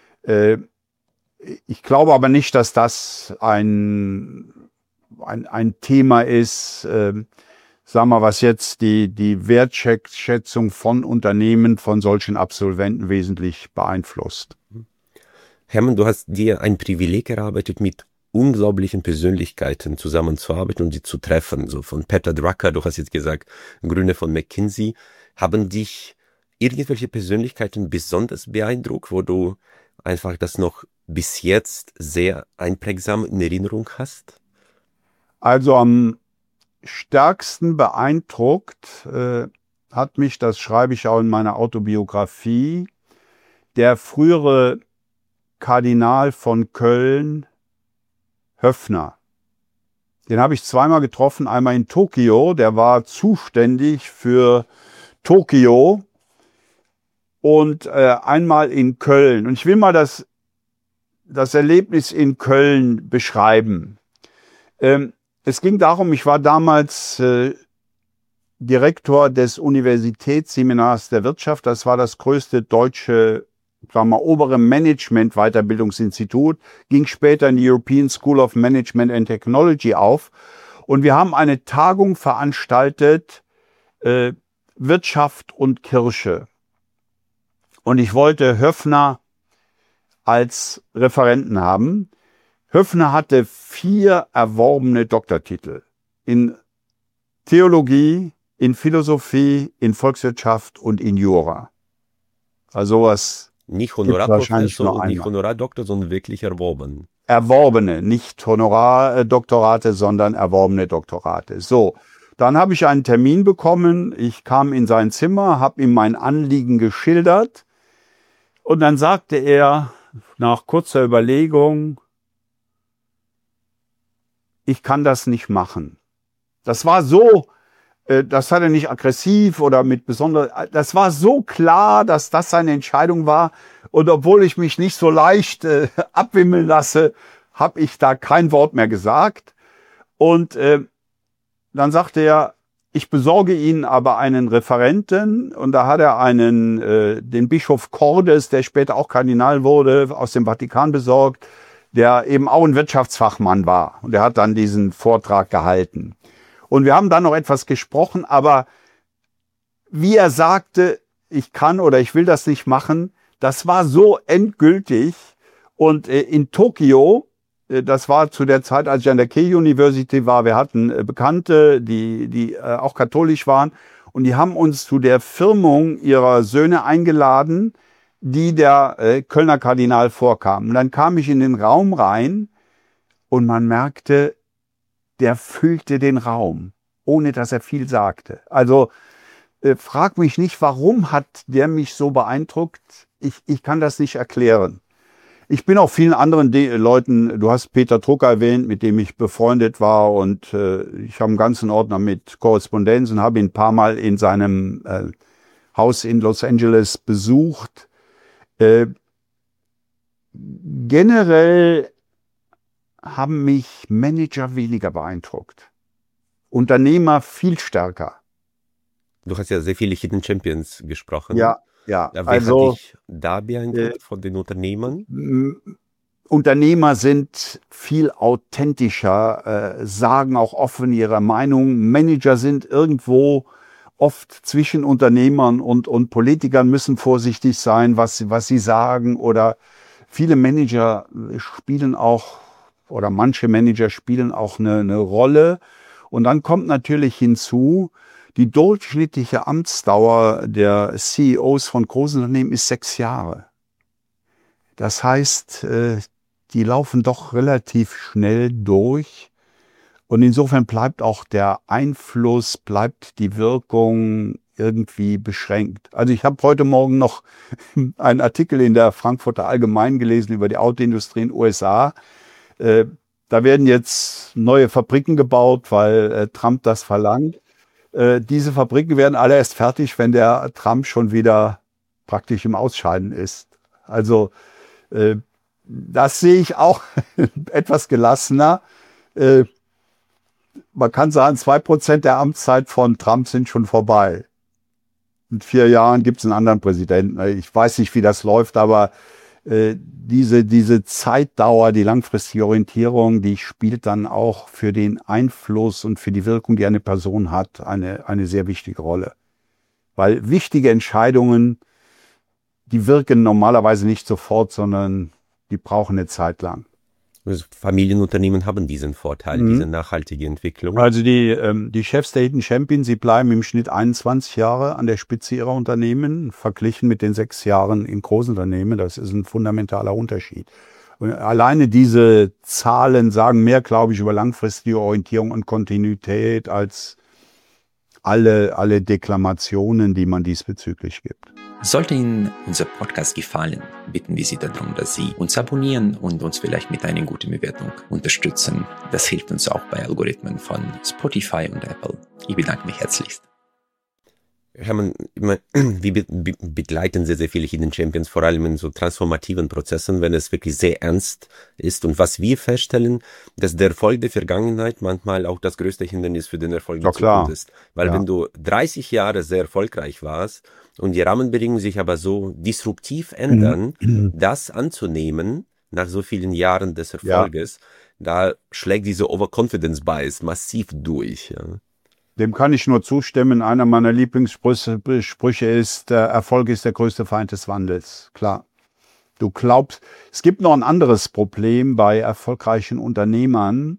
[SPEAKER 1] Ich glaube aber nicht, dass das ein Thema ist, sagen wir, was jetzt die Wertschätzung von Unternehmen, von solchen Absolventen wesentlich beeinflusst.
[SPEAKER 2] Hermann, du hast dir ein Privileg erarbeitet, mit unglaublichen Persönlichkeiten zusammenzuarbeiten und sie zu treffen. So von Peter Drucker, du hast jetzt gesagt, Gründer von McKinsey. Haben dich irgendwelche Persönlichkeiten besonders beeindruckt, wo du einfach das noch bis jetzt sehr einprägsam in Erinnerung hast?
[SPEAKER 1] Also am stärksten beeindruckt hat mich, das schreibe ich auch in meiner Autobiografie, der frühere Kardinal von Köln, Höffner. Den habe ich zweimal getroffen, einmal in Tokio, der war zuständig für Tokio, und einmal in Köln. Und ich will mal das Erlebnis in Köln beschreiben. Es ging darum, ich war damals Direktor des Universitätsseminars der Wirtschaft. Das war das größte deutsche, sagen wir mal, obere Management-Weiterbildungsinstitut, ging später in die European School of Management and Technology auf. Und wir haben eine Tagung veranstaltet, Wirtschaft und Kirche. Und ich wollte Höffner als Referenten haben. Höffner hatte 4 erworbene Doktortitel in Theologie, in Philosophie, in Volkswirtschaft und in Jura. Also was
[SPEAKER 2] nicht Honorarprofessor und nicht Honorardoktor, sondern wirklich erworben.
[SPEAKER 1] Erworbene, nicht Honorardoktorate, sondern erworbene Doktorate. So, dann habe ich einen Termin bekommen. Ich kam in sein Zimmer, habe ihm mein Anliegen geschildert. Und dann sagte er nach kurzer Überlegung, ich kann das nicht machen. Das war so, das hat er nicht aggressiv oder mit besonderer, das war so klar, dass das seine Entscheidung war. Und obwohl ich mich nicht so leicht abwimmeln lasse, habe ich da kein Wort mehr gesagt. Und dann sagte er, ich besorge Ihnen aber einen Referenten. Und da hat er den Bischof Cordes, der später auch Kardinal wurde, aus dem Vatikan besorgt, der eben auch ein Wirtschaftsfachmann war. Und der hat dann diesen Vortrag gehalten. Und wir haben dann noch etwas gesprochen, aber wie er sagte, ich kann oder ich will das nicht machen, das war so endgültig. Und in Tokio, das war zu der Zeit, als ich an der Keio University war, wir hatten Bekannte, die auch katholisch waren, und die haben uns zu der Firmung ihrer Söhne eingeladen, die der Kölner Kardinal vorkam. Und dann kam ich in den Raum rein und man merkte, der füllte den Raum, ohne dass er viel sagte. Also frag mich nicht, warum hat der mich so beeindruckt? Ich kann das nicht erklären. Ich bin auch vielen anderen Leuten, du hast Peter Drucker erwähnt, mit dem ich befreundet war, und ich habe einen ganzen Ordner mit Korrespondenzen, habe ihn ein paar Mal in seinem Haus in Los Angeles besucht. Generell haben mich Manager weniger beeindruckt. Unternehmer viel stärker.
[SPEAKER 2] Du hast ja sehr viele Hidden Champions gesprochen.
[SPEAKER 1] Ja.
[SPEAKER 2] Wer hat dich da beeindruckt von den Unternehmern?
[SPEAKER 1] Unternehmer sind viel authentischer, sagen auch offen ihre Meinung. Manager sind irgendwo oft zwischen Unternehmern und Politikern, müssen vorsichtig sein, was sie sagen. Oder viele Manager spielen auch, oder manche Manager spielen auch eine Rolle. Und dann kommt natürlich hinzu, die durchschnittliche Amtsdauer der CEOs von großen Unternehmen ist 6 Jahre. Das heißt, die laufen doch relativ schnell durch. Und insofern bleibt auch der Einfluss, bleibt die Wirkung irgendwie beschränkt. Also ich habe heute Morgen noch einen Artikel in der Frankfurter Allgemeinen gelesen über die Autoindustrie in den USA. Da werden jetzt neue Fabriken gebaut, weil Trump das verlangt. Diese Fabriken werden alle erst fertig, wenn der Trump schon wieder praktisch im Ausscheiden ist. Also das sehe ich auch etwas gelassener. Man kann sagen, 2% der Amtszeit von Trump sind schon vorbei. In 4 Jahren gibt es einen anderen Präsidenten. Ich weiß nicht, wie das läuft, aber diese Zeitdauer, die langfristige Orientierung, die spielt dann auch für den Einfluss und für die Wirkung, die eine Person hat, eine sehr wichtige Rolle. Weil wichtige Entscheidungen, die wirken normalerweise nicht sofort, sondern die brauchen eine Zeit lang.
[SPEAKER 2] Also Familienunternehmen haben diesen Vorteil, diese nachhaltige Entwicklung.
[SPEAKER 1] Also die Chefs der Hidden Champions, sie bleiben im Schnitt 21 Jahre an der Spitze ihrer Unternehmen, verglichen mit den 6 Jahren in großen Unternehmen. Das ist ein fundamentaler Unterschied. Und alleine diese Zahlen sagen mehr, glaube ich, über langfristige Orientierung und Kontinuität als alle Deklamationen, die man diesbezüglich gibt.
[SPEAKER 3] Sollte Ihnen unser Podcast gefallen, bitten wir Sie darum, dass Sie uns abonnieren und uns vielleicht mit einer guten Bewertung unterstützen. Das hilft uns auch bei Algorithmen von Spotify und Apple. Ich bedanke mich herzlichst.
[SPEAKER 2] Hermann, wir begleiten sehr, sehr viele Hidden Champions, vor allem in so transformativen Prozessen, wenn es wirklich sehr ernst ist. Und was wir feststellen, dass der Erfolg der Vergangenheit manchmal auch das größte Hindernis für den Erfolg der Zukunft ist. Weil wenn du 30 Jahre sehr erfolgreich warst und die Rahmenbedingungen sich aber so disruptiv ändern, das anzunehmen nach so vielen Jahren des Erfolges, da schlägt diese Overconfidence Bias massiv durch. Ja.
[SPEAKER 1] Dem kann ich nur zustimmen. Einer meiner Lieblingssprüche ist, Erfolg ist der größte Feind des Wandels. Klar. Du glaubst, es gibt noch ein anderes Problem bei erfolgreichen Unternehmern,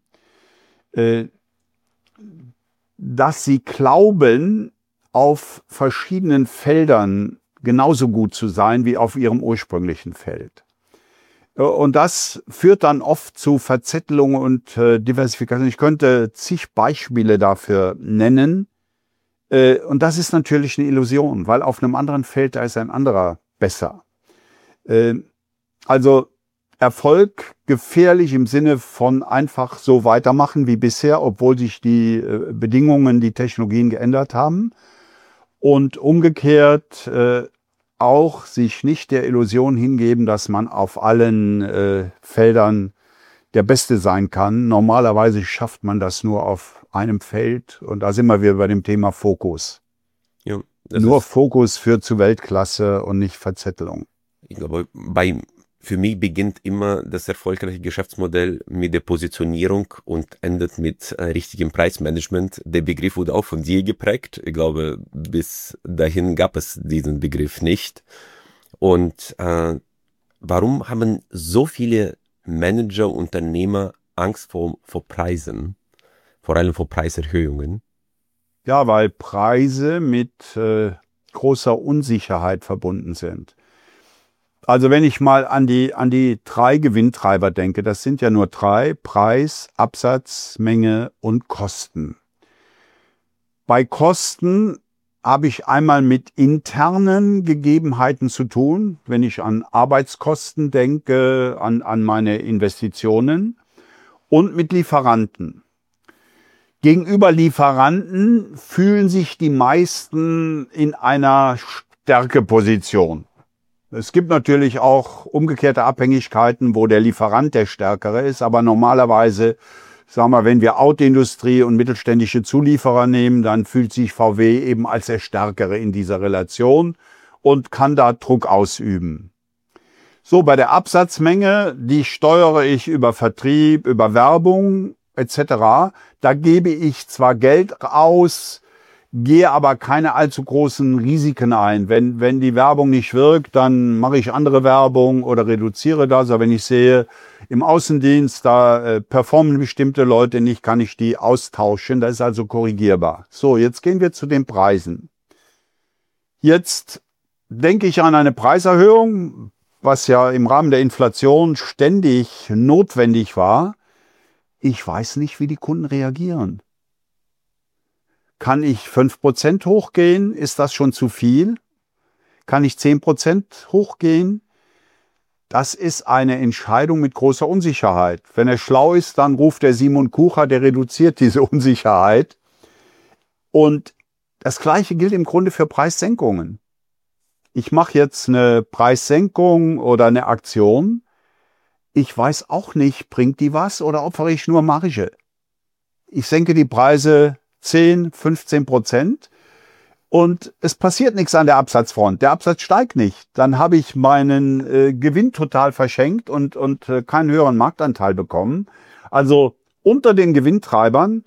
[SPEAKER 1] dass sie glauben, auf verschiedenen Feldern genauso gut zu sein wie auf ihrem ursprünglichen Feld. Und das führt dann oft zu Verzettelung und Diversifikation. Ich könnte zig Beispiele dafür nennen. Und das ist natürlich eine Illusion, weil auf einem anderen Feld, da ist ein anderer besser. Also Erfolg gefährlich im Sinne von einfach so weitermachen wie bisher, obwohl sich die Bedingungen, die Technologien geändert haben. Und umgekehrt auch sich nicht der Illusion hingeben, dass man auf allen Feldern der Beste sein kann. Normalerweise schafft man das nur auf einem Feld. Und da sind wir wieder bei dem Thema Fokus.
[SPEAKER 2] Ja,
[SPEAKER 1] nur Fokus führt zu Weltklasse und nicht Verzettelung.
[SPEAKER 2] Ich glaube, für mich beginnt immer das erfolgreiche Geschäftsmodell mit der Positionierung und endet mit richtigem Preismanagement. Der Begriff wurde auch von dir geprägt. Ich glaube, bis dahin gab es diesen Begriff nicht. Und warum haben so viele Manager, Unternehmer Angst vor Preisen, vor allem vor Preiserhöhungen?
[SPEAKER 1] Ja, weil Preise mit großer Unsicherheit verbunden sind. Also wenn ich mal an die 3 Gewinntreiber denke, das sind ja nur 3, Preis, Absatz, Menge und Kosten. Bei Kosten habe ich einmal mit internen Gegebenheiten zu tun, wenn ich an Arbeitskosten denke, an meine Investitionen, und mit Lieferanten. Gegenüber Lieferanten fühlen sich die meisten in einer Stärkeposition. Es gibt natürlich auch umgekehrte Abhängigkeiten, wo der Lieferant der Stärkere ist, aber normalerweise, sagen wir, wenn wir Autoindustrie und mittelständische Zulieferer nehmen, dann fühlt sich VW eben als der Stärkere in dieser Relation und kann da Druck ausüben. So, bei der Absatzmenge, die steuere ich über Vertrieb, über Werbung etc. Da gebe ich zwar Geld aus, gehe aber keine allzu großen Risiken ein. Wenn die Werbung nicht wirkt, dann mache ich andere Werbung oder reduziere das. Aber wenn ich sehe, im Außendienst, da performen bestimmte Leute nicht, kann ich die austauschen. Das ist also korrigierbar. So, jetzt gehen wir zu den Preisen. Jetzt denke ich an eine Preiserhöhung, was ja im Rahmen der Inflation ständig notwendig war. Ich weiß nicht, wie die Kunden reagieren. Kann ich 5% hochgehen? Ist das schon zu viel? Kann ich 10% hochgehen? Das ist eine Entscheidung mit großer Unsicherheit. Wenn er schlau ist, dann ruft der Simon Kucher, der reduziert diese Unsicherheit. Und das Gleiche gilt im Grunde für Preissenkungen. Ich mache jetzt eine Preissenkung oder eine Aktion. Ich weiß auch nicht, bringt die was oder opfere ich nur Marge? Ich senke die Preise 10, 15% und es passiert nichts an der Absatzfront. Der Absatz steigt nicht. Dann habe ich meinen Gewinn total verschenkt und keinen höheren Marktanteil bekommen. Also unter den Gewinntreibern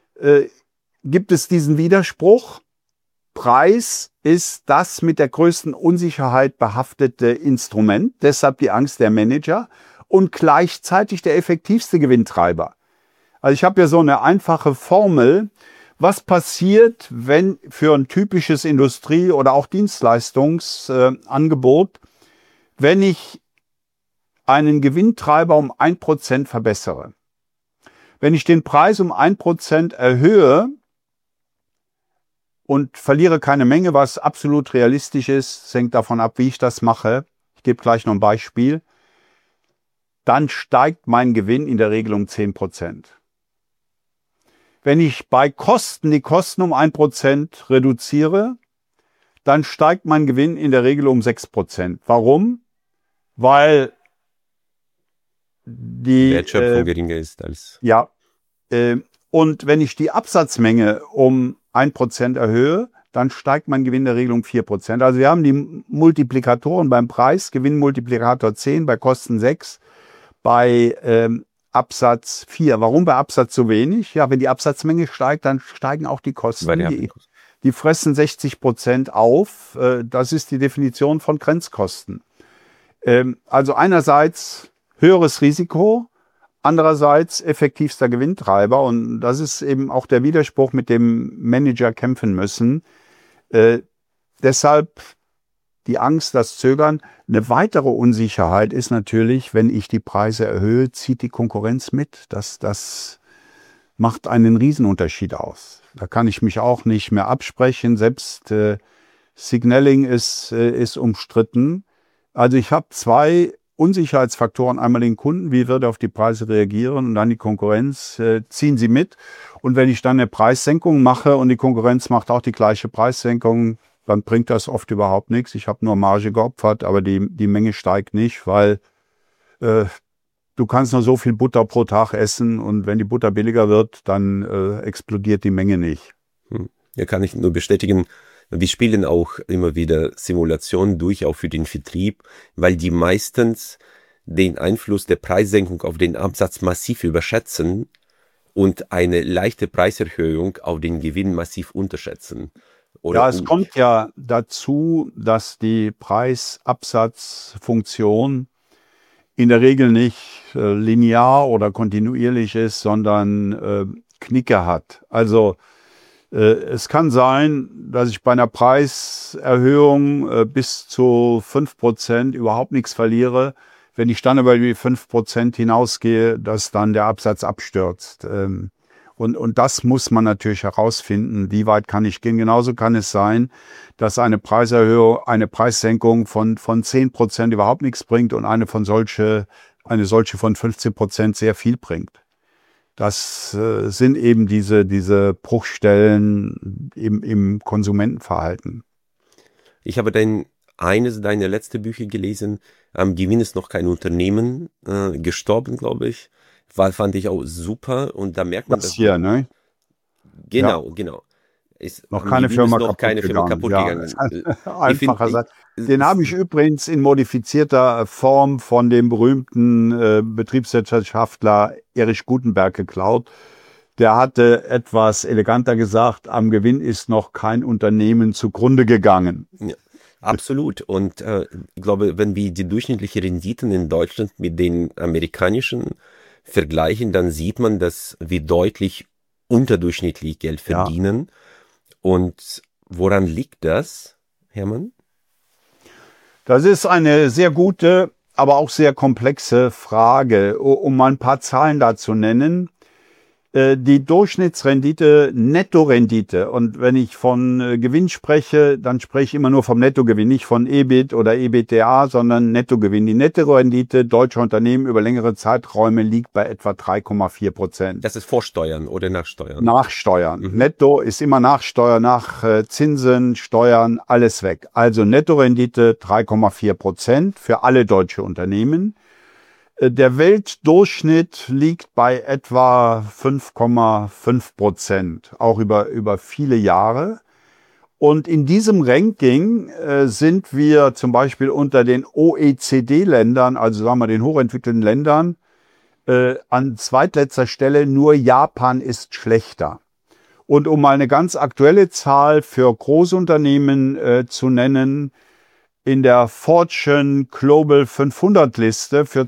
[SPEAKER 1] gibt es diesen Widerspruch. Preis ist das mit der größten Unsicherheit behaftete Instrument, deshalb die Angst der Manager, und gleichzeitig der effektivste Gewinntreiber. Also ich habe ja so eine einfache Formel. Was passiert, wenn für ein typisches Industrie- oder auch Dienstleistungsangebot, wenn ich einen Gewinntreiber um 1% verbessere? Wenn ich den Preis um 1% erhöhe und verliere keine Menge, was absolut realistisch ist, hängt davon ab, wie ich das mache. Ich gebe gleich noch ein Beispiel. Dann steigt mein Gewinn in der Regel um 10%. Wenn ich bei Kosten die Kosten um 1% reduziere, dann steigt mein Gewinn in der Regel um 6%. Warum? Weil die
[SPEAKER 2] Wertschöpfung geringer ist als...
[SPEAKER 1] Ja. Und wenn ich die Absatzmenge um 1% erhöhe, dann steigt mein Gewinn in der Regel um 4%. Also wir haben die Multiplikatoren beim Preis, Gewinnmultiplikator 10, bei Kosten 6, bei Absatz 4. Warum bei Absatz so wenig? Ja, wenn die Absatzmenge steigt, dann steigen auch die Kosten. Die fressen 60% auf. Das ist die Definition von Grenzkosten. Also einerseits höheres Risiko, andererseits effektivster Gewinntreiber. Und das ist eben auch der Widerspruch, mit dem Manager kämpfen müssen. Deshalb die Angst, das Zögern. Eine weitere Unsicherheit ist natürlich, wenn ich die Preise erhöhe, zieht die Konkurrenz mit. Das macht einen Riesenunterschied aus. Da kann ich mich auch nicht mehr absprechen. Selbst Signaling ist umstritten. Also ich habe zwei Unsicherheitsfaktoren. Einmal den Kunden, wie wird er auf die Preise reagieren, und dann die Konkurrenz, ziehen sie mit. Und wenn ich dann eine Preissenkung mache und die Konkurrenz macht auch die gleiche Preissenkung, dann bringt das oft überhaupt nichts. Ich habe nur Marge geopfert, aber die Menge steigt nicht, weil du kannst nur so viel Butter pro Tag essen, und wenn die Butter billiger wird, dann explodiert die Menge nicht.
[SPEAKER 2] Ja, kann ich nur bestätigen. Wir spielen auch immer wieder Simulationen durch, auch für den Vertrieb, weil die meistens den Einfluss der Preissenkung auf den Absatz massiv überschätzen und eine leichte Preiserhöhung auf den Gewinn massiv unterschätzen.
[SPEAKER 1] Ja, es kommt ja dazu, dass die Preisabsatzfunktion in der Regel nicht linear oder kontinuierlich ist, sondern Knicke hat. Also es kann sein, dass ich bei einer Preiserhöhung bis zu 5% überhaupt nichts verliere. Wenn ich dann über die 5% hinausgehe, dass dann der Absatz abstürzt. Und das muss man natürlich herausfinden, wie weit kann ich gehen. Genauso kann es sein, dass eine Preiserhöhung, eine Preissenkung von 10% überhaupt nichts bringt und eine solche von 15% sehr viel bringt. Das sind eben diese Bruchstellen im Konsumentenverhalten.
[SPEAKER 2] Ich habe eines deiner letzten Bücher gelesen, Gewinn ist noch kein Unternehmen, gestorben, glaube ich. Fand ich auch super, und da merkt man
[SPEAKER 1] das hier, ne?
[SPEAKER 2] Genau.
[SPEAKER 1] Noch keine Firma
[SPEAKER 2] kaputt gegangen.
[SPEAKER 1] Einfacher Satz. Den habe ich übrigens in modifizierter Form von dem berühmten Betriebswirtschaftler Erich Gutenberg geklaut. Der hatte etwas eleganter gesagt, am Gewinn ist noch kein Unternehmen zugrunde gegangen.
[SPEAKER 2] Ja, absolut. Und ich glaube, wenn wir die durchschnittliche Renditen in Deutschland mit den amerikanischen vergleichen, dann sieht man, dass wir deutlich unterdurchschnittlich Geld verdienen. Ja. Und woran liegt das, Hermann?
[SPEAKER 1] Das ist eine sehr gute, aber auch sehr komplexe Frage. Um mal ein paar Zahlen da zu nennen. Die Durchschnittsrendite, Nettorendite, und wenn ich von Gewinn spreche, dann spreche ich immer nur vom Nettogewinn, nicht von EBIT oder EBITDA, sondern Nettogewinn. Die Nettorendite deutscher Unternehmen über längere Zeiträume liegt bei etwa 3,4%.
[SPEAKER 2] Das ist vor Steuern oder nach Steuern?
[SPEAKER 1] Nach Steuern. Netto ist immer nach Steuern, nach Zinsen, Steuern, alles weg. Also Nettorendite 3,4% für alle deutsche Unternehmen. Der Weltdurchschnitt liegt bei etwa 5,5%, auch über viele Jahre. Und in diesem Ranking sind wir zum Beispiel unter den OECD-Ländern, also sagen wir den hochentwickelten Ländern, an zweitletzter Stelle. Nur Japan ist schlechter. Und um mal eine ganz aktuelle Zahl für Großunternehmen zu nennen, in der Fortune Global 500 Liste für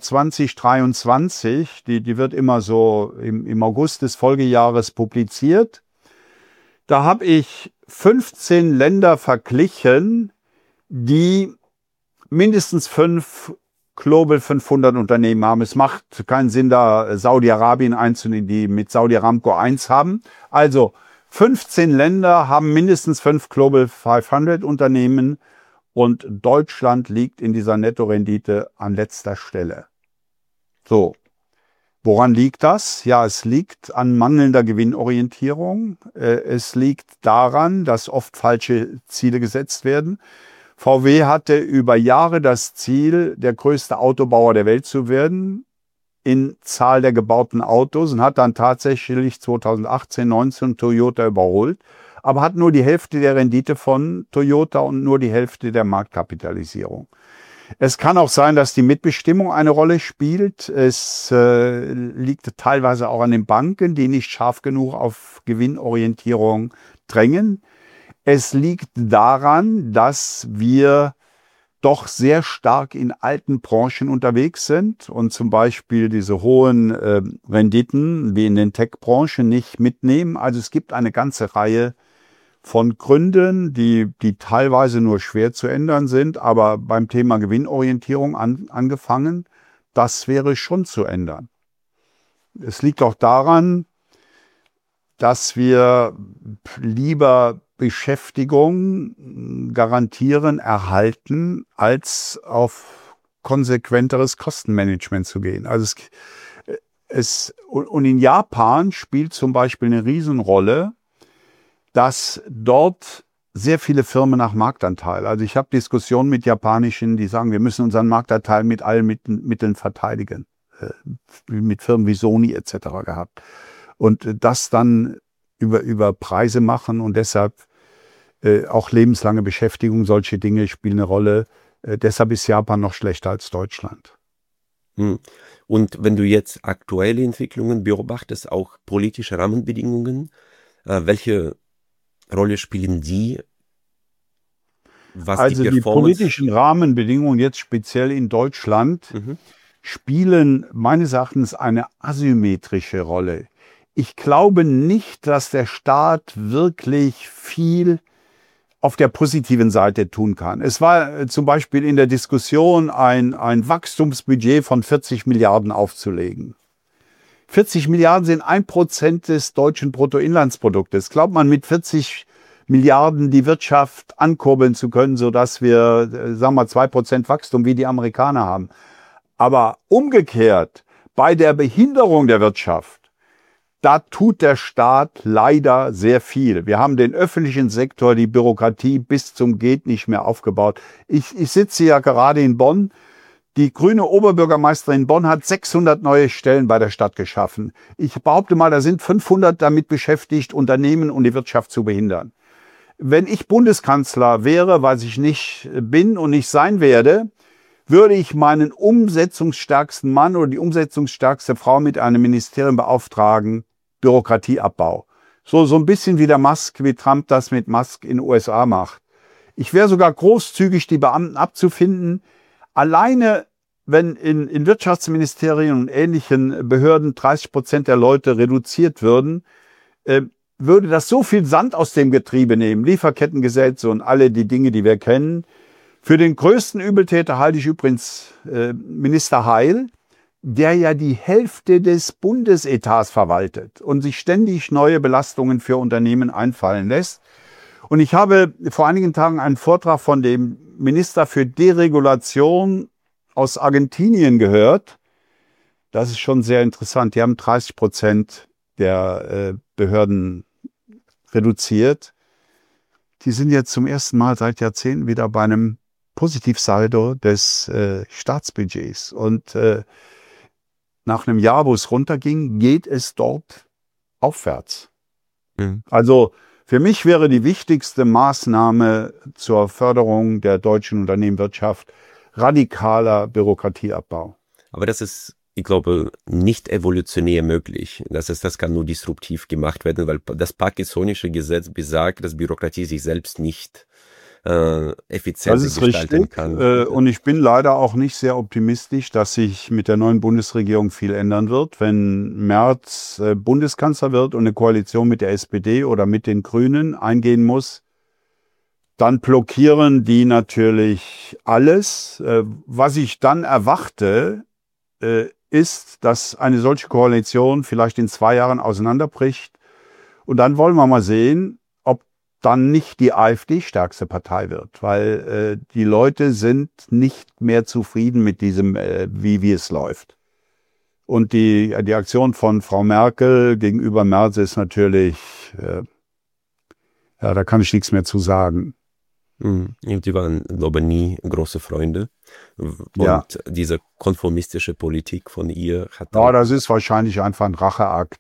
[SPEAKER 1] 2023, die wird immer so im August des Folgejahres publiziert. Da habe ich 15 Länder verglichen, die mindestens 5 Global 500 Unternehmen haben. Es macht keinen Sinn, da Saudi-Arabien einzunehmen, die mit Saudi Aramco 1 haben. Also 15 Länder haben mindestens 5 Global 500 Unternehmen. Und Deutschland liegt in dieser Nettorendite an letzter Stelle. So, woran liegt das? Ja, es liegt an mangelnder Gewinnorientierung. Es liegt daran, dass oft falsche Ziele gesetzt werden. VW hatte über Jahre das Ziel, der größte Autobauer der Welt zu werden in Zahl der gebauten Autos, und hat dann tatsächlich 2018, 19 Toyota überholt, aber hat nur die Hälfte der Rendite von Toyota und nur die Hälfte der Marktkapitalisierung. Es kann auch sein, dass die Mitbestimmung eine Rolle spielt. Es liegt teilweise auch an den Banken, die nicht scharf genug auf Gewinnorientierung drängen. Es liegt daran, dass wir doch sehr stark in alten Branchen unterwegs sind und zum Beispiel diese hohen Renditen wie in den Tech-Branchen nicht mitnehmen. Also es gibt eine ganze Reihe von Gründen, die teilweise nur schwer zu ändern sind, aber beim Thema Gewinnorientierung angefangen, das wäre schon zu ändern. Es liegt auch daran, dass wir lieber Beschäftigung garantieren, erhalten, als auf konsequenteres Kostenmanagement zu gehen. Also und in Japan spielt zum Beispiel eine Riesenrolle, dass dort sehr viele Firmen nach Marktanteil. Also ich habe Diskussionen mit Japanischen, die sagen, wir müssen unseren Marktanteil mit allen Mitteln verteidigen. Mit Firmen wie Sony etc. gehabt. Und das dann über Preise machen und deshalb auch lebenslange Beschäftigung, solche Dinge spielen eine Rolle. Deshalb ist Japan noch schlechter als Deutschland.
[SPEAKER 2] Und wenn du jetzt aktuelle Entwicklungen beobachtest, auch politische Rahmenbedingungen, welche Rolle spielen die? Was
[SPEAKER 1] also die politischen Rahmenbedingungen jetzt speziell in Deutschland spielen meines Erachtens eine asymmetrische Rolle. Ich glaube nicht, dass der Staat wirklich viel auf der positiven Seite tun kann. Es war zum Beispiel in der Diskussion ein Wachstumsbudget von 40 Milliarden aufzulegen. 40 Milliarden sind 1% des deutschen Bruttoinlandsproduktes. Glaubt man, mit 40 Milliarden die Wirtschaft ankurbeln zu können, sodass wir, sagen wir mal, 2% Wachstum wie die Amerikaner haben. Aber umgekehrt, bei der Behinderung der Wirtschaft, da tut der Staat leider sehr viel. Wir haben den öffentlichen Sektor, die Bürokratie bis zum geht nicht mehr aufgebaut. Ich sitze ja gerade in Bonn. Die grüne Oberbürgermeisterin in Bonn hat 600 neue Stellen bei der Stadt geschaffen. Ich behaupte mal, da sind 500 damit beschäftigt, Unternehmen und die Wirtschaft zu behindern. Wenn ich Bundeskanzler wäre, was ich nicht bin und nicht sein werde, würde ich meinen umsetzungsstärksten Mann oder die umsetzungsstärkste Frau mit einem Ministerium beauftragen, Bürokratieabbau. So ein bisschen wie wie Trump das mit Musk in den USA macht. Ich wäre sogar großzügig, die Beamten abzufinden. Alleine, wenn in Wirtschaftsministerien und ähnlichen Behörden 30% der Leute reduziert würden, würde das so viel Sand aus dem Getriebe nehmen. Lieferkettengesetz und alle die Dinge, die wir kennen. Für den größten Übeltäter halte ich übrigens Minister Heil, der ja die Hälfte des Bundesetats verwaltet und sich ständig neue Belastungen für Unternehmen einfallen lässt. Und ich habe vor einigen Tagen einen Vortrag von dem Minister für Deregulation aus Argentinien gehört. Das ist schon sehr interessant. Die haben 30% der Behörden reduziert. Die sind jetzt zum ersten Mal seit Jahrzehnten wieder bei einem Positivsaldo des Staatsbudgets. Und nach einem Jahr, wo es runterging, geht es dort aufwärts. Also für mich wäre die wichtigste Maßnahme zur Förderung der deutschen Unternehmenswirtschaft radikaler Bürokratieabbau.
[SPEAKER 2] Aber das ist, ich glaube, nicht evolutionär möglich. Das kann nur disruptiv gemacht werden, weil das parkinsonische Gesetz besagt, dass Bürokratie sich selbst nicht effizient gestalten kann.
[SPEAKER 1] Und ich bin leider auch nicht sehr optimistisch, dass sich mit der neuen Bundesregierung viel ändern wird. Wenn Merz Bundeskanzler wird und eine Koalition mit der SPD oder mit den Grünen eingehen muss, dann blockieren die natürlich alles. Was ich dann erwarte, ist, dass eine solche Koalition vielleicht in 2 Jahren auseinanderbricht. Und dann wollen wir mal sehen, ob dann nicht die AfD stärkste Partei wird, weil die Leute sind nicht mehr zufrieden mit diesem, wie es läuft. Und die Aktion von Frau Merkel gegenüber Merz ist natürlich, da kann ich nichts mehr zu sagen.
[SPEAKER 2] Die waren, glaube ich, nie große Freunde. Und diese konformistische Politik von ihr hat...
[SPEAKER 1] Ja, das ist wahrscheinlich einfach ein Racheakt.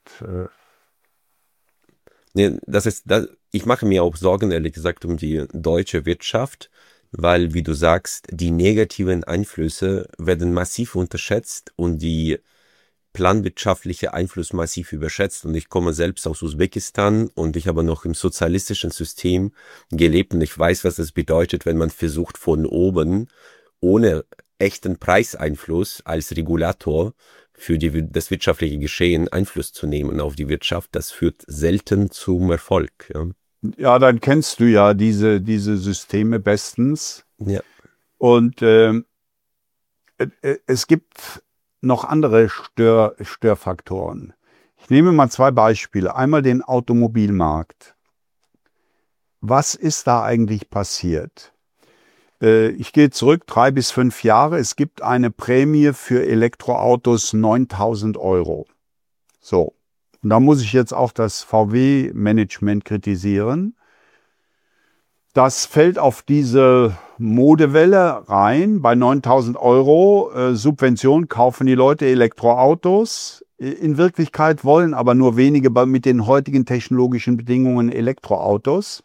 [SPEAKER 2] Nee, ich mache mir auch Sorgen, ehrlich gesagt, um die deutsche Wirtschaft, weil, wie du sagst, die negativen Einflüsse werden massiv unterschätzt und die planwirtschaftliche Einfluss massiv überschätzt. Und ich komme selbst aus Usbekistan und ich habe noch im sozialistischen System gelebt und ich weiß, was es bedeutet, wenn man versucht, von oben ohne echten Preiseinfluss als Regulator für das wirtschaftliche Geschehen Einfluss zu nehmen auf die Wirtschaft. Das führt selten zum Erfolg.
[SPEAKER 1] Ja, dann kennst du ja diese Systeme bestens.
[SPEAKER 2] Ja.
[SPEAKER 1] Und es gibt noch andere Störfaktoren. Ich nehme mal 2 Beispiele. Einmal den Automobilmarkt. was ist da eigentlich passiert? Ich gehe zurück 3 bis 5 Jahre. Es gibt eine Prämie für Elektroautos 9.000 €. So, und da muss ich jetzt auch das VW-Management kritisieren. Das fällt auf diese Modewelle rein. Bei 9.000 € Subvention kaufen die Leute Elektroautos. In Wirklichkeit wollen aber nur wenige mit den heutigen technologischen Bedingungen Elektroautos.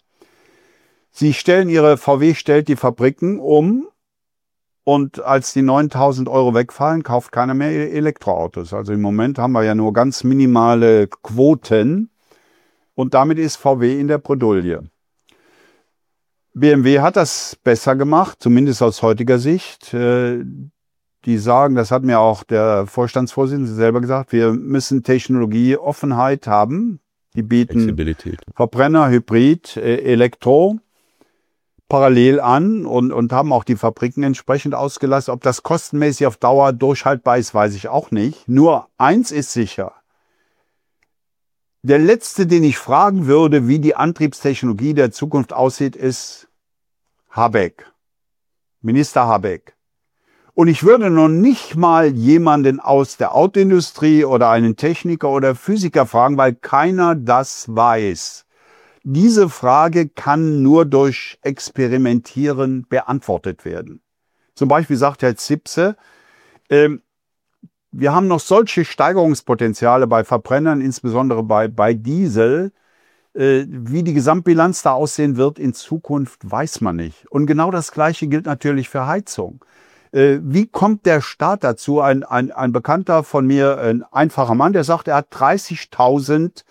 [SPEAKER 1] VW stellt die Fabriken um und als die 9.000 € wegfallen, kauft keiner mehr Elektroautos. Also im Moment haben wir ja nur ganz minimale Quoten und damit ist VW in der Bredouille. BMW hat das besser gemacht, zumindest aus heutiger Sicht. Die sagen, das hat mir auch der Vorstandsvorsitzende selber gesagt, wir müssen Technologieoffenheit haben. Die bieten Verbrenner, Hybrid, Elektro parallel an und haben auch die Fabriken entsprechend ausgelastet. Ob das kostenmäßig auf Dauer durchhaltbar ist, weiß ich auch nicht. Nur eins ist sicher. Der letzte, den ich fragen würde, wie die Antriebstechnologie der Zukunft aussieht, ist Habeck. Minister Habeck. Und ich würde noch nicht mal jemanden aus der Autoindustrie oder einen Techniker oder Physiker fragen, weil keiner das weiß. Diese Frage kann nur durch Experimentieren beantwortet werden. Zum Beispiel sagt Herr Zipse, wir haben noch solche Steigerungspotenziale bei Verbrennern, insbesondere bei Diesel. Wie die Gesamtbilanz da aussehen wird in Zukunft, weiß man nicht. Und genau das Gleiche gilt natürlich für Heizung. Wie kommt der Staat dazu? Ein Bekannter von mir, ein einfacher Mann, der sagt, er hat 30.000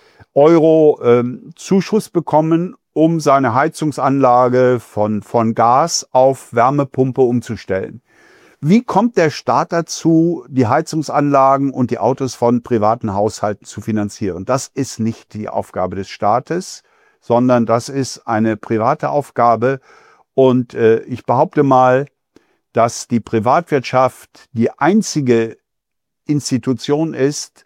[SPEAKER 1] € Zuschuss bekommen, um seine Heizungsanlage von Gas auf Wärmepumpe umzustellen. Wie kommt der Staat dazu, die Heizungsanlagen und die Autos von privaten Haushalten zu finanzieren? Das ist nicht die Aufgabe des Staates, sondern das ist eine private Aufgabe. Und ich behaupte mal, dass die Privatwirtschaft die einzige Institution ist,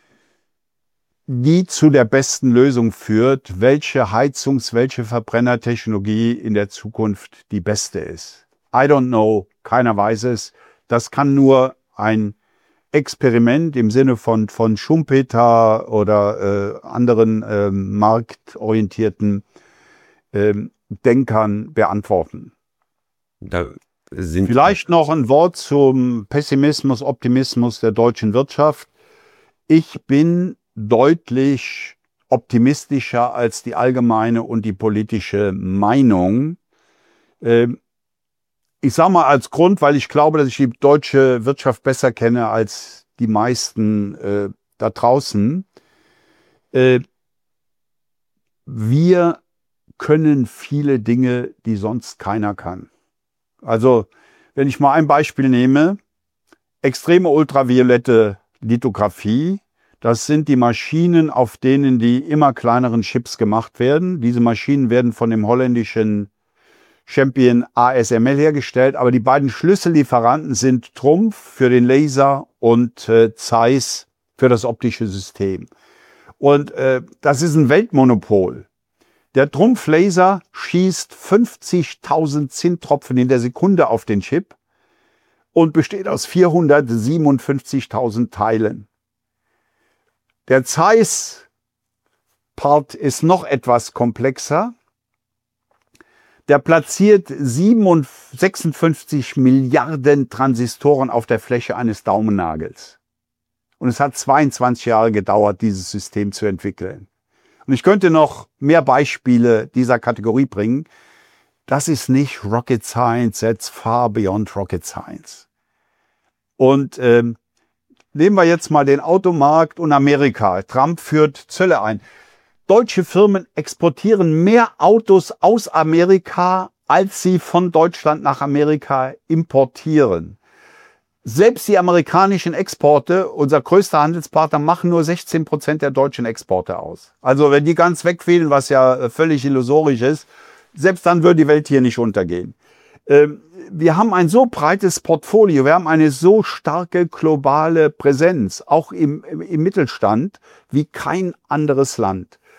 [SPEAKER 1] die zu der besten Lösung führt, welche Verbrennertechnologie in der Zukunft die beste ist. I don't know, keiner weiß es. Das kann nur ein Experiment im Sinne von Schumpeter oder anderen marktorientierten Denkern beantworten. Vielleicht noch ein Wort zum Pessimismus, Optimismus der deutschen Wirtschaft. Ich bin deutlich optimistischer als die allgemeine und die politische Meinung. Ich sage mal als Grund, weil ich glaube, dass ich die deutsche Wirtschaft besser kenne als die meisten da draußen. Wir können viele Dinge, die sonst keiner kann. Also, wenn ich mal ein Beispiel nehme, extreme ultraviolette Lithografie. Das sind die Maschinen, auf denen die immer kleineren Chips gemacht werden. Diese Maschinen werden von dem holländischen Champion ASML hergestellt, aber die beiden Schlüssellieferanten sind Trumpf für den Laser und Zeiss für das optische System. Und das ist ein Weltmonopol. Der Trumpf-Laser schießt 50.000 Zinntropfen in der Sekunde auf den Chip und besteht aus 457.000 Teilen. Der Zeiss-Part ist noch etwas komplexer. Der platziert 56 Milliarden Transistoren auf der Fläche eines Daumennagels. Und es hat 22 Jahre gedauert, dieses System zu entwickeln. Und ich könnte noch mehr Beispiele dieser Kategorie bringen. Das ist nicht Rocket Science, that's far beyond Rocket Science. Und nehmen wir jetzt mal den Automarkt und Amerika. Trump führt Zölle ein. Deutsche Firmen exportieren mehr Autos aus Amerika, als sie von Deutschland nach Amerika importieren. Selbst die amerikanischen Exporte, unser größter Handelspartner, machen nur 16% der deutschen Exporte aus. Also wenn die ganz wegfielen, was ja völlig illusorisch ist, selbst dann würde die Welt hier nicht untergehen. Wir haben ein so breites Portfolio, wir haben eine so starke globale Präsenz, auch im Mittelstand, wie kein anderes Land.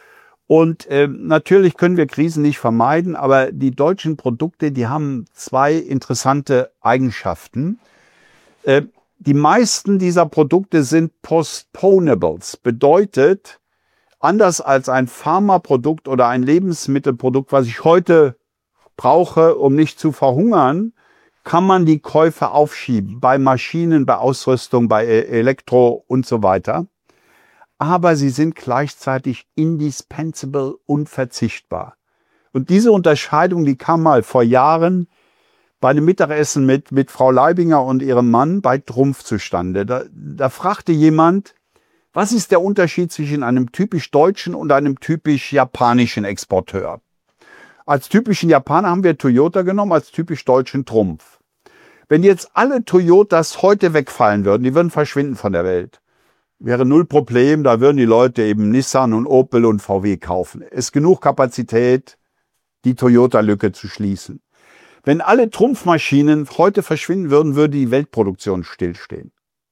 [SPEAKER 1] Und natürlich können wir Krisen nicht vermeiden, aber die deutschen Produkte, die haben zwei interessante Eigenschaften. Die meisten dieser Produkte sind Postponables, bedeutet, anders als ein Pharmaprodukt oder ein Lebensmittelprodukt, was ich heute brauche, um nicht zu verhungern, kann man die Käufe aufschieben, bei Maschinen, bei Ausrüstung, bei Elektro und so weiter. Aber sie sind gleichzeitig indispensable, unverzichtbar. Und diese Unterscheidung, die kam mal vor Jahren bei einem Mittagessen mit Frau Leibinger und ihrem Mann bei Trumpf zustande. Da fragte jemand, was ist der Unterschied zwischen einem typisch deutschen und einem typisch japanischen Exporteur? Als typischen Japaner haben wir Toyota genommen, als typisch deutschen Trumpf. Wenn jetzt alle Toyotas heute wegfallen würden, die würden verschwinden von der Welt, wäre null Problem, da würden die Leute eben Nissan und Opel und VW kaufen. Es ist genug Kapazität, die Toyota-Lücke zu schließen. Wenn alle Trumpfmaschinen heute verschwinden würden, würde die Weltproduktion stillstehen.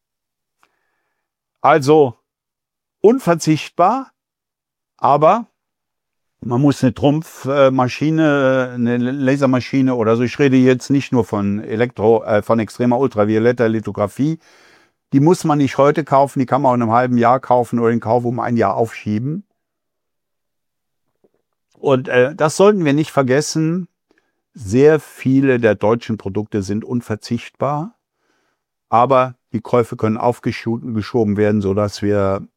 [SPEAKER 1] Also unverzichtbar, aber man muss eine Trumpfmaschine, eine Lasermaschine oder so, ich rede jetzt nicht nur von von extremer ultravioletter Lithografie, die muss man nicht heute kaufen, die kann man auch in einem halben Jahr kaufen oder den Kauf um ein Jahr aufschieben. Und das sollten wir nicht vergessen. Sehr viele der deutschen Produkte sind unverzichtbar, aber die Käufe können aufgeschoben werden, sodass wir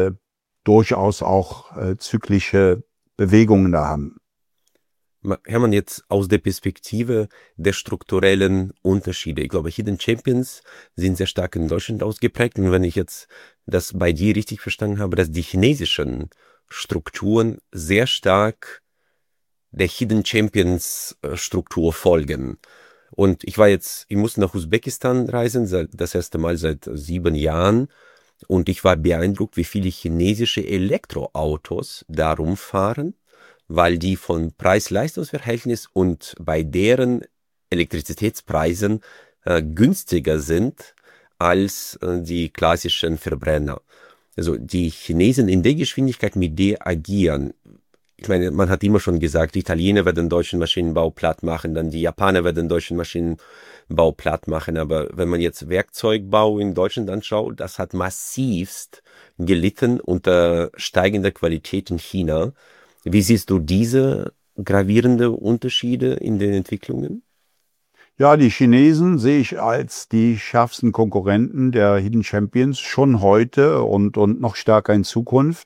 [SPEAKER 1] durchaus auch zyklische Bewegungen da haben.
[SPEAKER 2] Hermann, jetzt aus der Perspektive der strukturellen Unterschiede. Ich glaube, Hidden Champions sind sehr stark in Deutschland ausgeprägt. Und wenn ich jetzt das bei dir richtig verstanden habe, dass die chinesischen Strukturen sehr stark der Hidden Champions Struktur folgen. Und ich musste nach Usbekistan reisen, das erste Mal seit 7 Jahren. Und ich war beeindruckt, wie viele chinesische Elektroautos da rumfahren, weil die von Preis-Leistungs-Verhältnis und bei deren Elektrizitätspreisen günstiger sind als die klassischen Verbrenner. Also die Chinesen in der Geschwindigkeit, mit der agieren. Ich meine, man hat immer schon gesagt, die Italiener werden den deutschen Maschinenbau platt machen, dann die Japaner werden den deutschen Maschinenbau platt machen. Aber wenn man jetzt Werkzeugbau in Deutschland anschaut, das hat massivst gelitten unter steigender Qualität in China. Wie siehst du diese gravierenden Unterschiede in den Entwicklungen?
[SPEAKER 1] Ja, die Chinesen sehe ich als die schärfsten Konkurrenten der Hidden Champions schon heute und noch stärker in Zukunft.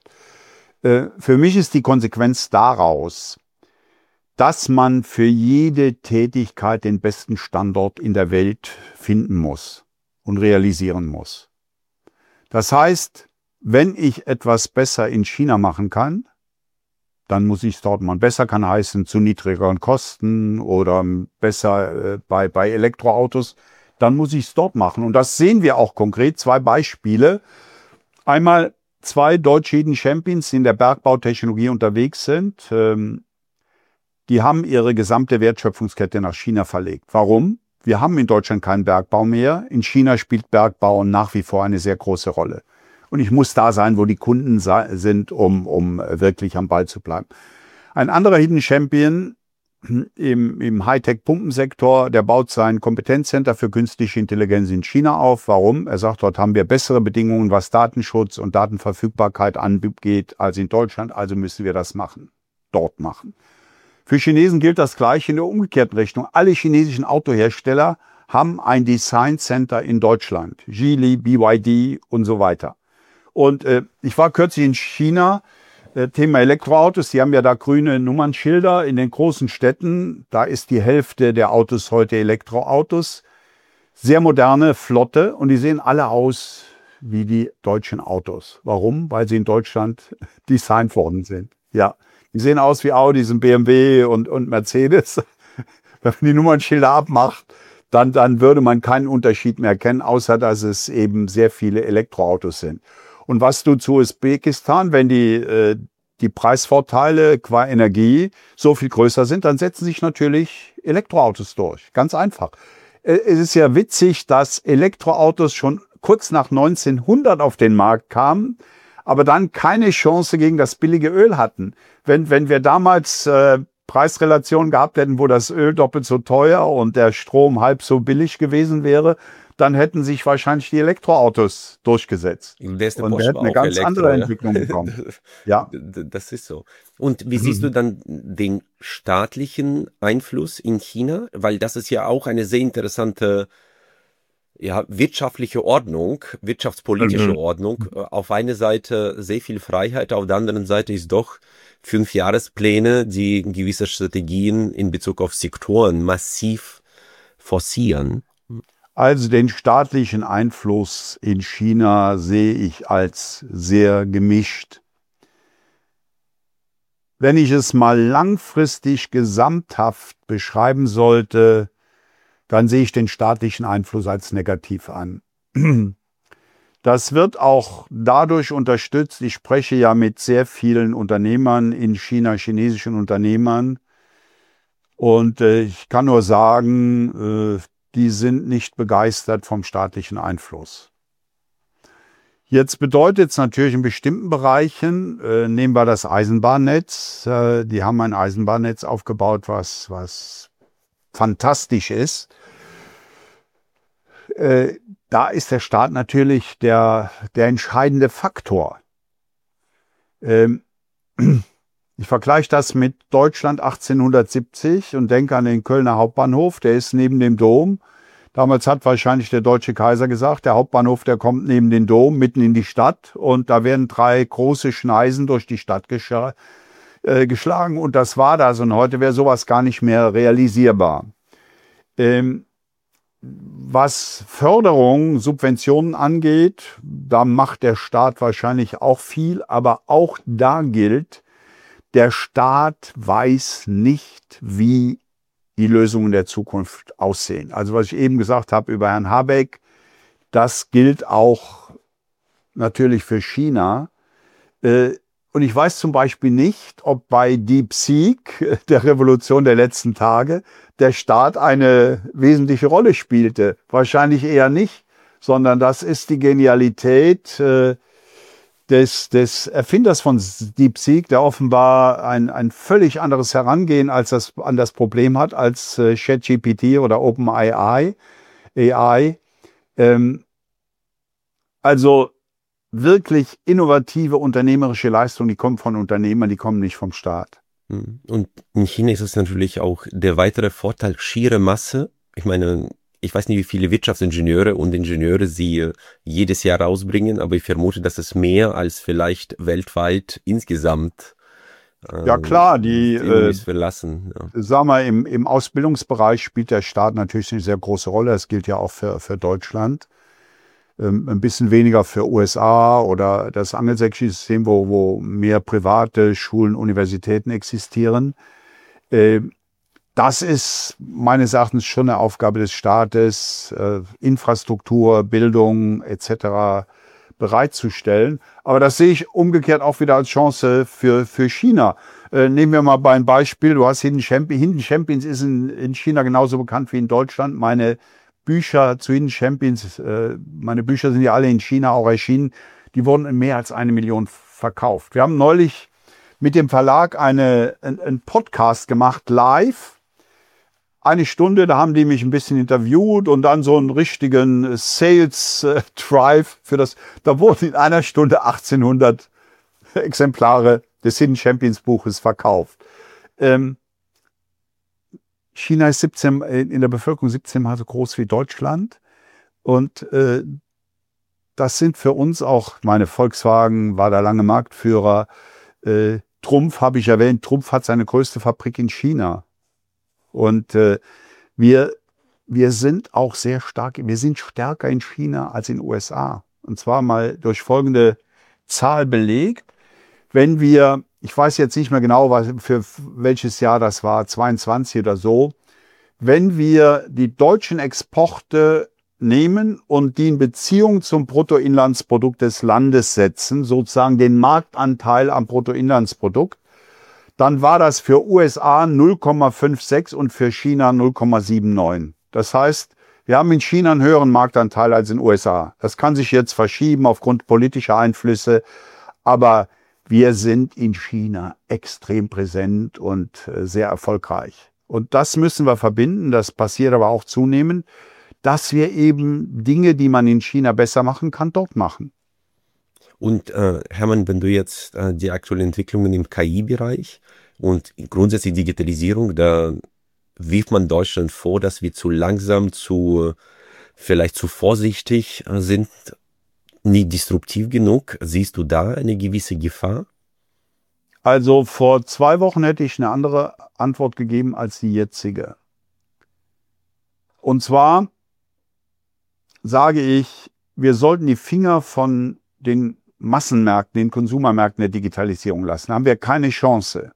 [SPEAKER 1] Für mich ist die Konsequenz daraus, dass man für jede Tätigkeit den besten Standort in der Welt finden muss und realisieren muss. Das heißt, wenn ich etwas besser in China machen kann, dann muss ich es dort machen. Besser kann heißen zu niedrigeren Kosten oder besser bei Elektroautos, dann muss ich es dort machen. Und das sehen wir auch konkret. 2 Beispiele. Einmal 2 deutsche Hidden Champions, die in der Bergbautechnologie unterwegs sind. Die haben ihre gesamte Wertschöpfungskette nach China verlegt. Warum? Wir haben in Deutschland keinen Bergbau mehr. In China spielt Bergbau nach wie vor eine sehr große Rolle. Und ich muss da sein, wo die Kunden sind, um wirklich am Ball zu bleiben. Ein anderer Hidden Champion im Hightech-Pumpensektor, der baut sein Kompetenzcenter für künstliche Intelligenz in China auf. Warum? Er sagt, dort haben wir bessere Bedingungen, was Datenschutz und Datenverfügbarkeit angeht, als in Deutschland. Also müssen wir das dort machen. Für Chinesen gilt das Gleiche in der umgekehrten Richtung. Alle chinesischen Autohersteller haben ein Design Center in Deutschland. Geely, BYD und so weiter. Und ich war kürzlich in China, Thema Elektroautos, die haben ja da grüne Nummernschilder in den großen Städten. Da ist die Hälfte der Autos heute Elektroautos. Sehr moderne Flotte und die sehen alle aus wie die deutschen Autos. Warum? Weil sie in Deutschland designt worden sind. Ja, die sehen aus wie Audis und BMW und Mercedes. Wenn man die Nummernschilder abmacht, dann würde man keinen Unterschied mehr erkennen, außer dass es eben sehr viele Elektroautos sind. Und was du zu Usbekistan, wenn die Preisvorteile qua Energie so viel größer sind, dann setzen sich natürlich Elektroautos durch. Ganz einfach. Es ist ja witzig, dass Elektroautos schon kurz nach 1900 auf den Markt kamen, aber dann keine Chance gegen das billige Öl hatten. Wenn wir damals Preisrelationen gehabt hätten, wo das Öl doppelt so teuer und der Strom halb so billig gewesen wäre, dann hätten sich wahrscheinlich die Elektroautos durchgesetzt. Und wir hätten eine ganz andere Entwicklung bekommen. Ja.
[SPEAKER 2] Das ist so. Und wie siehst du dann den staatlichen Einfluss in China? Weil das ist ja auch eine sehr interessante wirtschaftliche Ordnung, wirtschaftspolitische Ordnung. Auf einer Seite sehr viel Freiheit, auf der anderen Seite ist doch 5-Jahrespläne, die gewisse Strategien in Bezug auf Sektoren massiv forcieren.
[SPEAKER 1] Also den staatlichen Einfluss in China sehe ich als sehr gemischt. Wenn ich es mal langfristig gesamthaft beschreiben sollte, dann sehe ich den staatlichen Einfluss als negativ an. Das wird auch dadurch unterstützt, ich spreche ja mit sehr vielen Unternehmern in China, chinesischen Unternehmern, und ich kann nur sagen, die sind nicht begeistert vom staatlichen Einfluss. Jetzt bedeutet es natürlich in bestimmten Bereichen, nehmen wir das Eisenbahnnetz, die haben ein Eisenbahnnetz aufgebaut, was fantastisch ist. Da ist der Staat natürlich der entscheidende Faktor. Ich vergleiche das mit Deutschland 1870 und denke an den Kölner Hauptbahnhof, der ist neben dem Dom. Damals hat wahrscheinlich der deutsche Kaiser gesagt, der Hauptbahnhof, der kommt neben den Dom, mitten in die Stadt, und da werden 3 große Schneisen durch die Stadt geschlagen, und das war das, und heute wäre sowas gar nicht mehr realisierbar. Was Förderung, Subventionen angeht, da macht der Staat wahrscheinlich auch viel, aber auch da gilt, der Staat weiß nicht, wie die Lösungen der Zukunft aussehen. Also was ich eben gesagt habe über Herrn Habeck, das gilt auch natürlich für China. Und ich weiß zum Beispiel nicht, ob bei DeepSeek, der Revolution der letzten Tage, der Staat eine wesentliche Rolle spielte. Wahrscheinlich eher nicht, sondern das ist die Genialität des Erfinders von DeepSeek, der offenbar ein völlig anderes Herangehen an das Problem hat als ChatGPT oder OpenAI. Also wirklich innovative unternehmerische Leistungen, die kommen von Unternehmern, die kommen nicht vom Staat.
[SPEAKER 2] Und in China ist es natürlich auch der weitere Vorteil, schiere Masse. Ich meine, ich weiß nicht, wie viele Wirtschaftsingenieure und Ingenieure sie jedes Jahr rausbringen, aber ich vermute, dass es mehr als vielleicht weltweit insgesamt.
[SPEAKER 1] Ja klar, die
[SPEAKER 2] verlassen. Ja.
[SPEAKER 1] Sagen wir, im Ausbildungsbereich spielt der Staat natürlich eine sehr große Rolle. Das gilt ja auch für Deutschland. Ein bisschen weniger für USA oder das angelsächsische System, wo mehr private Schulen, Universitäten existieren. Das ist meines Erachtens schon eine Aufgabe des Staates, Infrastruktur, Bildung etc. bereitzustellen. Aber das sehe ich umgekehrt auch wieder als Chance für China. Nehmen wir mal ein Beispiel. Du hast Hidden Champions. Hidden Champions ist in China genauso bekannt wie in Deutschland. Meine Bücher zu Hidden Champions, meine Bücher sind ja alle in China auch erschienen. Die wurden in mehr als 1 Million verkauft. Wir haben neulich mit dem Verlag einen Podcast gemacht, live. 1 Stunde, da haben die mich ein bisschen interviewt und dann so einen richtigen Sales-Drive für das. Da wurden in 1 Stunde 1800 Exemplare des Hidden Champions Buches verkauft. China ist in der Bevölkerung 17 Mal so groß wie Deutschland. Und das sind für uns auch, meine Volkswagen war da lange Marktführer. Trumpf habe ich erwähnt, Trumpf hat seine größte Fabrik in China. Und wir sind auch sehr stark, wir sind stärker in China als in den USA. Und zwar mal durch folgende Zahl belegt. Wenn wir, ich weiß jetzt nicht mehr genau, für welches Jahr das war, 22 oder so, wenn wir die deutschen Exporte nehmen und die in Beziehung zum Bruttoinlandsprodukt des Landes setzen, sozusagen den Marktanteil am Bruttoinlandsprodukt, dann war das für USA 0,56 und für China 0,79. Das heißt, wir haben in China einen höheren Marktanteil als in den USA. Das kann sich jetzt verschieben aufgrund politischer Einflüsse. Aber wir sind in China extrem präsent und sehr erfolgreich. Und das müssen wir verbinden, das passiert aber auch zunehmend, dass wir eben Dinge, die man in China besser machen kann, dort machen.
[SPEAKER 2] Und Hermann, wenn du jetzt die aktuellen Entwicklungen im KI-Bereich und grundsätzlich Digitalisierung, da wirft man Deutschland vor, dass wir zu langsam, vielleicht zu vorsichtig sind, nicht disruptiv genug. Siehst du da eine gewisse Gefahr?
[SPEAKER 1] Also vor 2 Wochen hätte ich eine andere Antwort gegeben als die jetzige. Und zwar sage ich, wir sollten die Finger von den Massenmärkten, den Konsumermärkten der Digitalisierung lassen. Da haben wir keine Chance.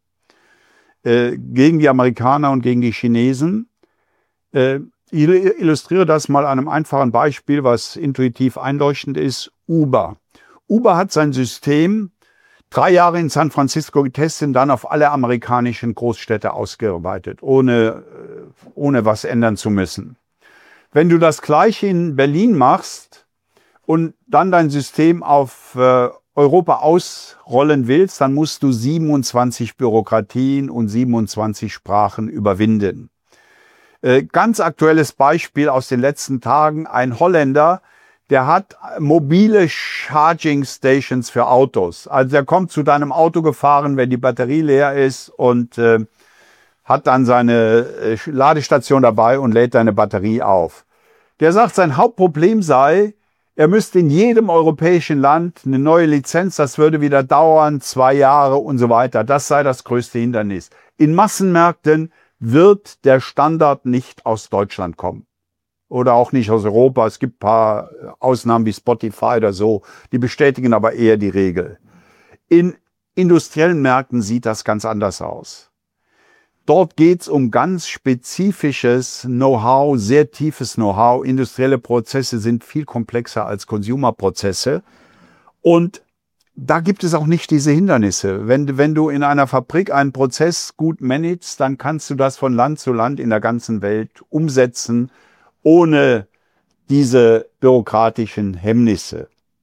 [SPEAKER 1] Gegen die Amerikaner und gegen die Chinesen. Ich illustriere das mal an einem einfachen Beispiel, was intuitiv einleuchtend ist. Uber. Uber hat sein System 3 Jahre in San Francisco getestet und dann auf alle amerikanischen Großstädte ausgeweitet, ohne was ändern zu müssen. Wenn du das Gleiche in Berlin machst und dann dein System auf Europa ausrollen willst, dann musst du 27 Bürokratien und 27 Sprachen überwinden. Ganz aktuelles Beispiel aus den letzten Tagen. Ein Holländer, der hat mobile Charging Stations für Autos. Also der kommt zu deinem Auto gefahren, wenn die Batterie leer ist und hat dann seine Ladestation dabei und lädt deine Batterie auf. Der sagt, sein Hauptproblem sei, er müsste in jedem europäischen Land eine neue Lizenz, das würde wieder dauern, 2 Jahre und so weiter. Das sei das größte Hindernis. In Massenmärkten wird der Standard nicht aus Deutschland kommen. Oder auch nicht aus Europa. Es gibt ein paar Ausnahmen wie Spotify oder so, die bestätigen aber eher die Regel. In industriellen Märkten sieht das ganz anders aus. Dort geht es um ganz spezifisches Know-how, sehr tiefes Know-how. Industrielle Prozesse sind viel komplexer als Consumer-Prozesse. Und da gibt es auch nicht diese Hindernisse. Wenn du in einer Fabrik einen Prozess gut managst, dann kannst du das von Land zu Land in der ganzen Welt umsetzen, ohne diese bürokratischen Hemmnisse.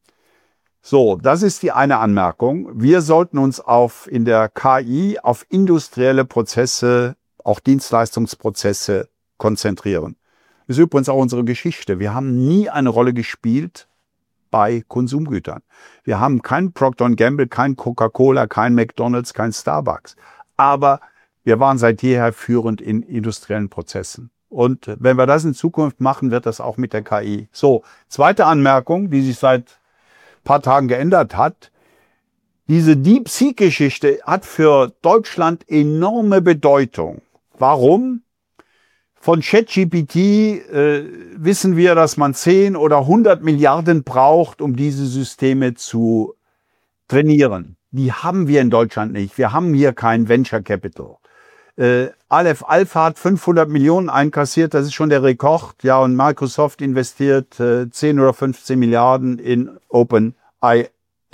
[SPEAKER 1] So, das ist die eine Anmerkung. Wir sollten uns in der KI auf industrielle Prozesse, auch Dienstleistungsprozesse konzentrieren. Das ist übrigens auch unsere Geschichte. Wir haben nie eine Rolle gespielt bei Konsumgütern. Wir haben kein Procter & Gamble, kein Coca-Cola, kein McDonald's, kein Starbucks. Aber wir waren seit jeher führend in industriellen Prozessen. Und wenn wir das in Zukunft machen, wird das auch mit der KI. So, zweite Anmerkung, die sich seit paar Tagen geändert hat. Diese DeepSeek-Geschichte hat für Deutschland enorme Bedeutung. Warum? Von ChatGPT wissen wir, dass man 10 oder 100 Milliarden braucht, um diese Systeme zu trainieren. Die haben wir in Deutschland nicht. Wir haben hier kein Venture Capital. Aleph Alpha hat 500 Millionen einkassiert, das ist schon der Rekord. Ja, und Microsoft investiert 10 oder 15 Milliarden in OpenAI.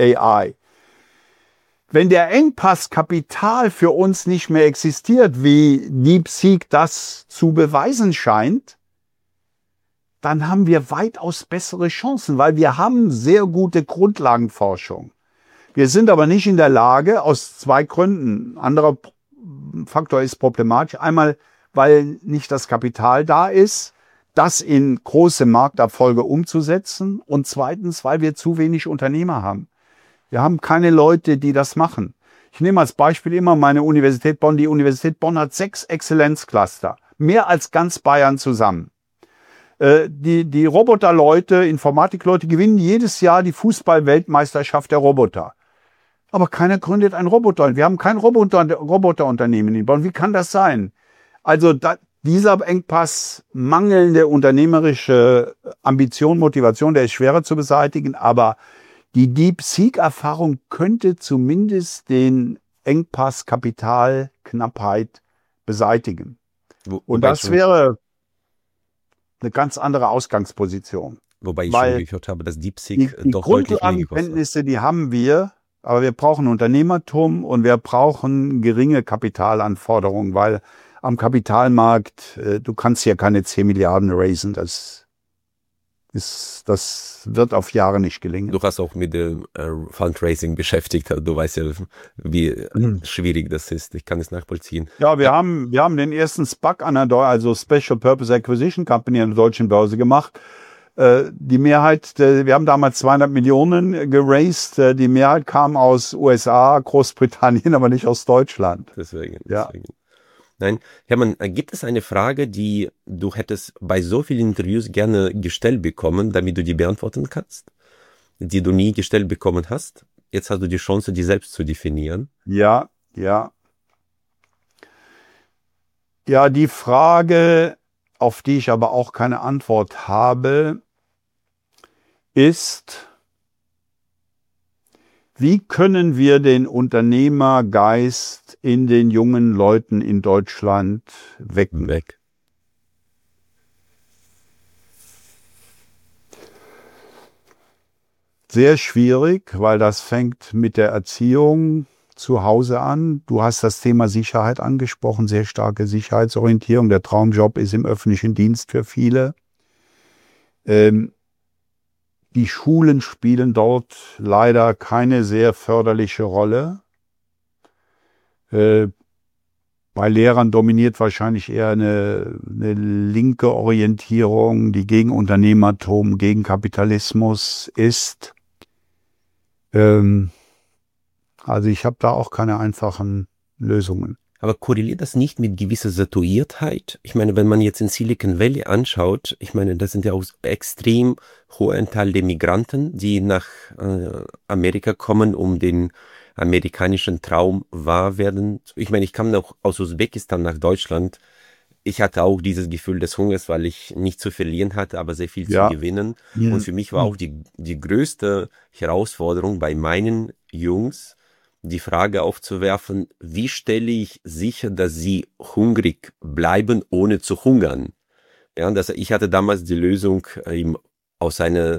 [SPEAKER 1] Wenn der Engpass Kapital für uns nicht mehr existiert, wie DeepSeek das zu beweisen scheint, dann haben wir weitaus bessere Chancen, weil wir haben sehr gute Grundlagenforschung. Wir sind aber nicht in der Lage, aus 2 Gründen, anderer Faktor ist problematisch. Einmal, weil nicht das Kapital da ist, das in große Markterfolge umzusetzen. Und zweitens, weil wir zu wenig Unternehmer haben. Wir haben keine Leute, die das machen. Ich nehme als Beispiel immer meine Universität Bonn. Die Universität Bonn hat 6 Exzellenzcluster. Mehr als ganz Bayern zusammen. Die Roboterleute, Informatikleute gewinnen jedes Jahr die Fußball-Weltmeisterschaft der Roboter. Aber keiner gründet ein Roboter. Wir haben kein Roboterunternehmen in Bonn. Wie kann das sein? Also dieser Engpass, mangelnde unternehmerische Ambition, Motivation, der ist schwerer zu beseitigen. Aber die DeepSeek-Erfahrung könnte zumindest den Engpass Kapitalknappheit beseitigen. Und das wäre eine ganz andere Ausgangsposition.
[SPEAKER 2] Wobei ich schon gehört habe, dass DeepSeek
[SPEAKER 1] die
[SPEAKER 2] doch deutlich weniger
[SPEAKER 1] Grundlagenkenntnisse, die haben wir. Aber wir brauchen Unternehmertum und wir brauchen geringe Kapitalanforderungen, weil am Kapitalmarkt, du kannst hier keine 10 Milliarden raisen, das Das wird auf Jahre nicht gelingen.
[SPEAKER 2] Du hast auch mit dem Fundraising beschäftigt. Du weißt ja, wie schwierig das ist. Ich kann es nachvollziehen.
[SPEAKER 1] Ja, wir haben den ersten SPAC also Special Purpose Acquisition Company an der deutschen Börse gemacht. Die Mehrheit, wir haben damals 200 Millionen geraced. Die Mehrheit kam aus USA, Großbritannien, aber nicht aus Deutschland.
[SPEAKER 2] Deswegen.
[SPEAKER 1] Ja.
[SPEAKER 2] Nein, Hermann, gibt es eine Frage, die du hättest bei so vielen Interviews gerne gestellt bekommen, damit du die beantworten kannst, die du nie gestellt bekommen hast? Jetzt hast du die Chance, die selbst zu definieren.
[SPEAKER 1] Ja, die Frage, auf die ich aber auch keine Antwort habe, ist: Wie können wir den Unternehmergeist in den jungen Leuten in Deutschland wecken? Sehr schwierig, weil das fängt mit der Erziehung zu Hause an. Du hast das Thema Sicherheit angesprochen, sehr starke Sicherheitsorientierung. Der Traumjob ist im öffentlichen Dienst für viele. Die Schulen spielen dort leider keine sehr förderliche Rolle. Bei Lehrern dominiert wahrscheinlich eher eine linke Orientierung, die gegen Unternehmertum, gegen Kapitalismus ist. Also ich habe da auch keine einfachen Lösungen.
[SPEAKER 2] Aber korreliert das nicht mit gewisser Saturiertheit? Ich meine, wenn man jetzt in Silicon Valley anschaut, ich meine, das sind ja auch extrem hohe Anteil der Migranten, die nach Amerika kommen, um den amerikanischen Traum wahr werden. Ich meine, ich kam auch aus Usbekistan nach Deutschland. Ich hatte auch dieses Gefühl des Hungers, weil ich nichts zu verlieren hatte, aber sehr viel zu gewinnen. Ja. Und für mich war auch die größte Herausforderung bei meinen Jungs, die Frage aufzuwerfen, wie stelle ich sicher, dass sie hungrig bleiben, ohne zu hungern? Ja, ich hatte damals die Lösung auf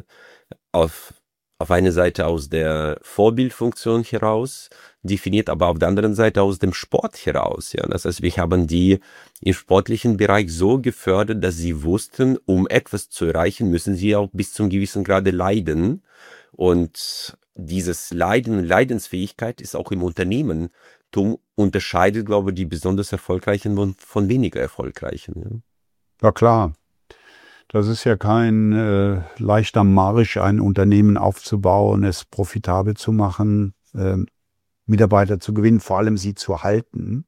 [SPEAKER 2] eine Seite aus der Vorbildfunktion heraus, definiert aber auf der anderen Seite aus dem Sport heraus. Ja, das heißt, wir haben die im sportlichen Bereich so gefördert, dass sie wussten, um etwas zu erreichen, müssen sie auch bis zum gewissen Grade leiden. Und dieses Leiden und Leidensfähigkeit ist auch im Unternehmertum unterscheidet, glaube ich, die besonders Erfolgreichen von weniger Erfolgreichen.
[SPEAKER 1] Ja klar. Das ist ja kein leichter Marsch, ein Unternehmen aufzubauen, es profitabel zu machen, Mitarbeiter zu gewinnen, vor allem sie zu halten.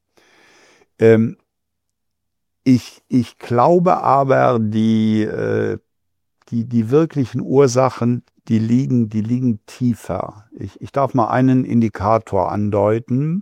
[SPEAKER 1] Ich glaube aber, die wirklichen Ursachen, die liegen tiefer. Ich darf mal einen Indikator andeuten.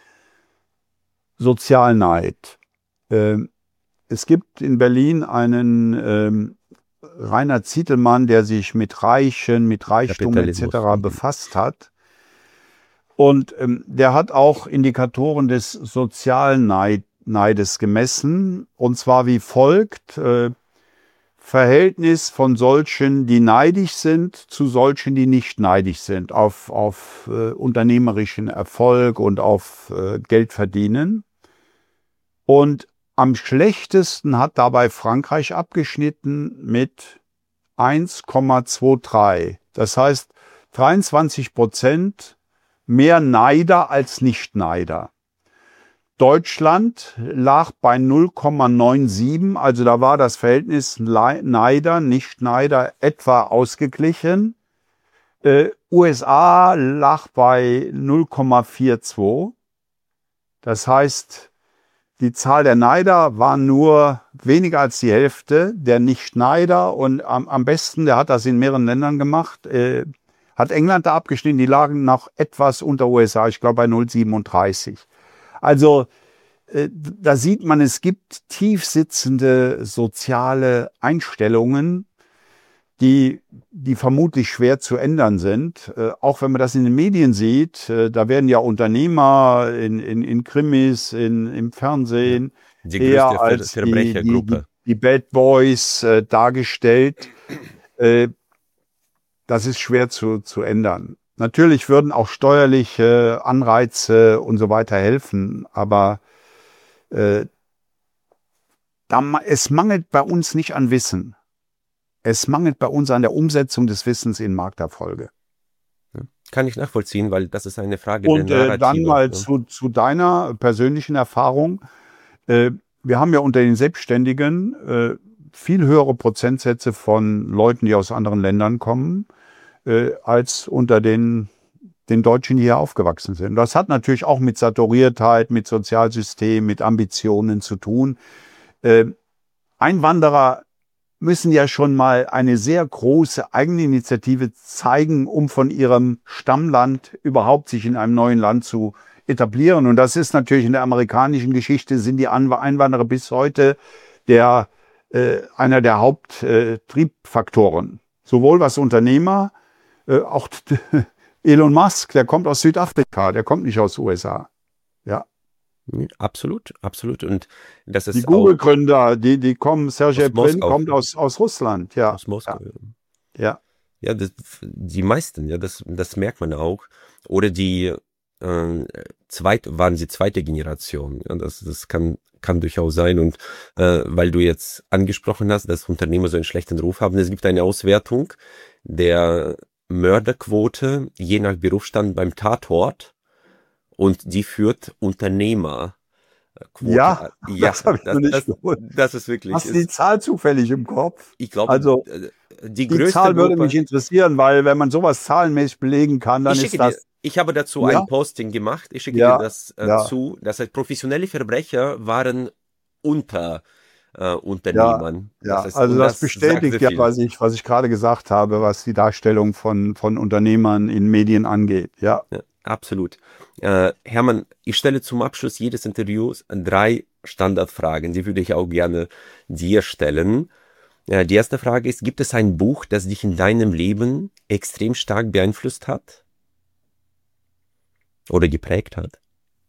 [SPEAKER 1] Sozialneid. Es gibt in Berlin einen Rainer Zietelmann, der sich mit Reichtum etc. befasst hat. Und der hat auch Indikatoren des Sozialneides gemessen. Und zwar wie folgt: Verhältnis von solchen, die neidisch sind, zu solchen, die nicht neidisch sind, auf unternehmerischen Erfolg und auf Geld verdienen. Und am schlechtesten hat dabei Frankreich abgeschnitten mit 1,23. Das heißt 23% mehr Neider als Nichtneider. Deutschland lag bei 0,97, also da war das Verhältnis Neider, Nichtneider etwa ausgeglichen. USA lag bei 0,42. Das heißt, die Zahl der Neider war nur weniger als die Hälfte der Nicht-Neider und am besten, der hat das in mehreren Ländern gemacht, hat England da abgeschnitten, die lagen noch etwas unter USA, ich glaube bei 0,37. Also da sieht man, es gibt tief sitzende soziale Einstellungen, die vermutlich schwer zu ändern sind. Auch wenn man das in den Medien sieht, da werden ja Unternehmer in Krimis, im Fernsehen
[SPEAKER 2] die eher als Verbrechergruppe,
[SPEAKER 1] die Bad Boys dargestellt. Das ist schwer zu ändern. Natürlich würden auch steuerliche Anreize und so weiter helfen, aber es mangelt bei uns nicht an Wissen. es mangelt bei uns an der Umsetzung des Wissens in Markterfolge.
[SPEAKER 2] Ja. Kann ich nachvollziehen, weil das ist eine Frage
[SPEAKER 1] Und
[SPEAKER 2] der Narrative.
[SPEAKER 1] dann mal zu deiner persönlichen Erfahrung. Wir haben ja unter den Selbstständigen viel höhere Prozentsätze von Leuten, die aus anderen Ländern kommen, als unter den Deutschen, die hier aufgewachsen sind. Das hat natürlich auch mit Saturiertheit, mit Sozialsystem, mit Ambitionen zu tun. Einwanderer müssen ja schon mal eine sehr große Eigeninitiative zeigen, um von ihrem Stammland überhaupt sich in einem neuen Land zu etablieren. Und das ist natürlich in der amerikanischen Geschichte, sind die Einwanderer bis heute einer der Haupttriebfaktoren. Sowohl was Unternehmer, auch Elon Musk, der kommt aus Südafrika, der kommt nicht aus den USA. Ja.
[SPEAKER 2] Absolut, absolut. Und das ist
[SPEAKER 1] die Google-Gründer, die kommen, Sergey Brin kommt aus Russland, ja.
[SPEAKER 2] Aus Moskau.
[SPEAKER 1] Ja.
[SPEAKER 2] Ja, die meisten, ja, das merkt man auch. Oder die waren sie zweite Generation. Ja, das kann durchaus sein. Und weil du jetzt angesprochen hast, dass Unternehmer so einen schlechten Ruf haben, es gibt eine Auswertung der Mörderquote je nach Berufsstand beim Tatort. Und die führt Unternehmerquote.
[SPEAKER 1] Ja, das habe ich noch nicht gewusst.
[SPEAKER 2] Das ist wirklich.
[SPEAKER 1] Hast du die Zahl zufällig im Kopf?
[SPEAKER 2] Ich glaube,
[SPEAKER 1] also,
[SPEAKER 2] die
[SPEAKER 1] Zahl würde mich interessieren, weil wenn man sowas zahlenmäßig belegen kann, dann ist das...
[SPEAKER 2] Ich habe dazu ein Posting gemacht. Ich schicke dir das zu. Das heißt, professionelle Verbrecher waren unter Unternehmern.
[SPEAKER 1] Ja, also das bestätigt ja, was ich gerade gesagt habe, was die Darstellung von Unternehmern in Medien angeht. Ja.
[SPEAKER 2] Absolut. Hermann, ich stelle zum Abschluss jedes Interviews 3 Standardfragen, die würde ich auch gerne dir stellen. Die erste Frage ist, gibt es ein Buch, das dich in deinem Leben extrem stark beeinflusst hat? Oder geprägt hat?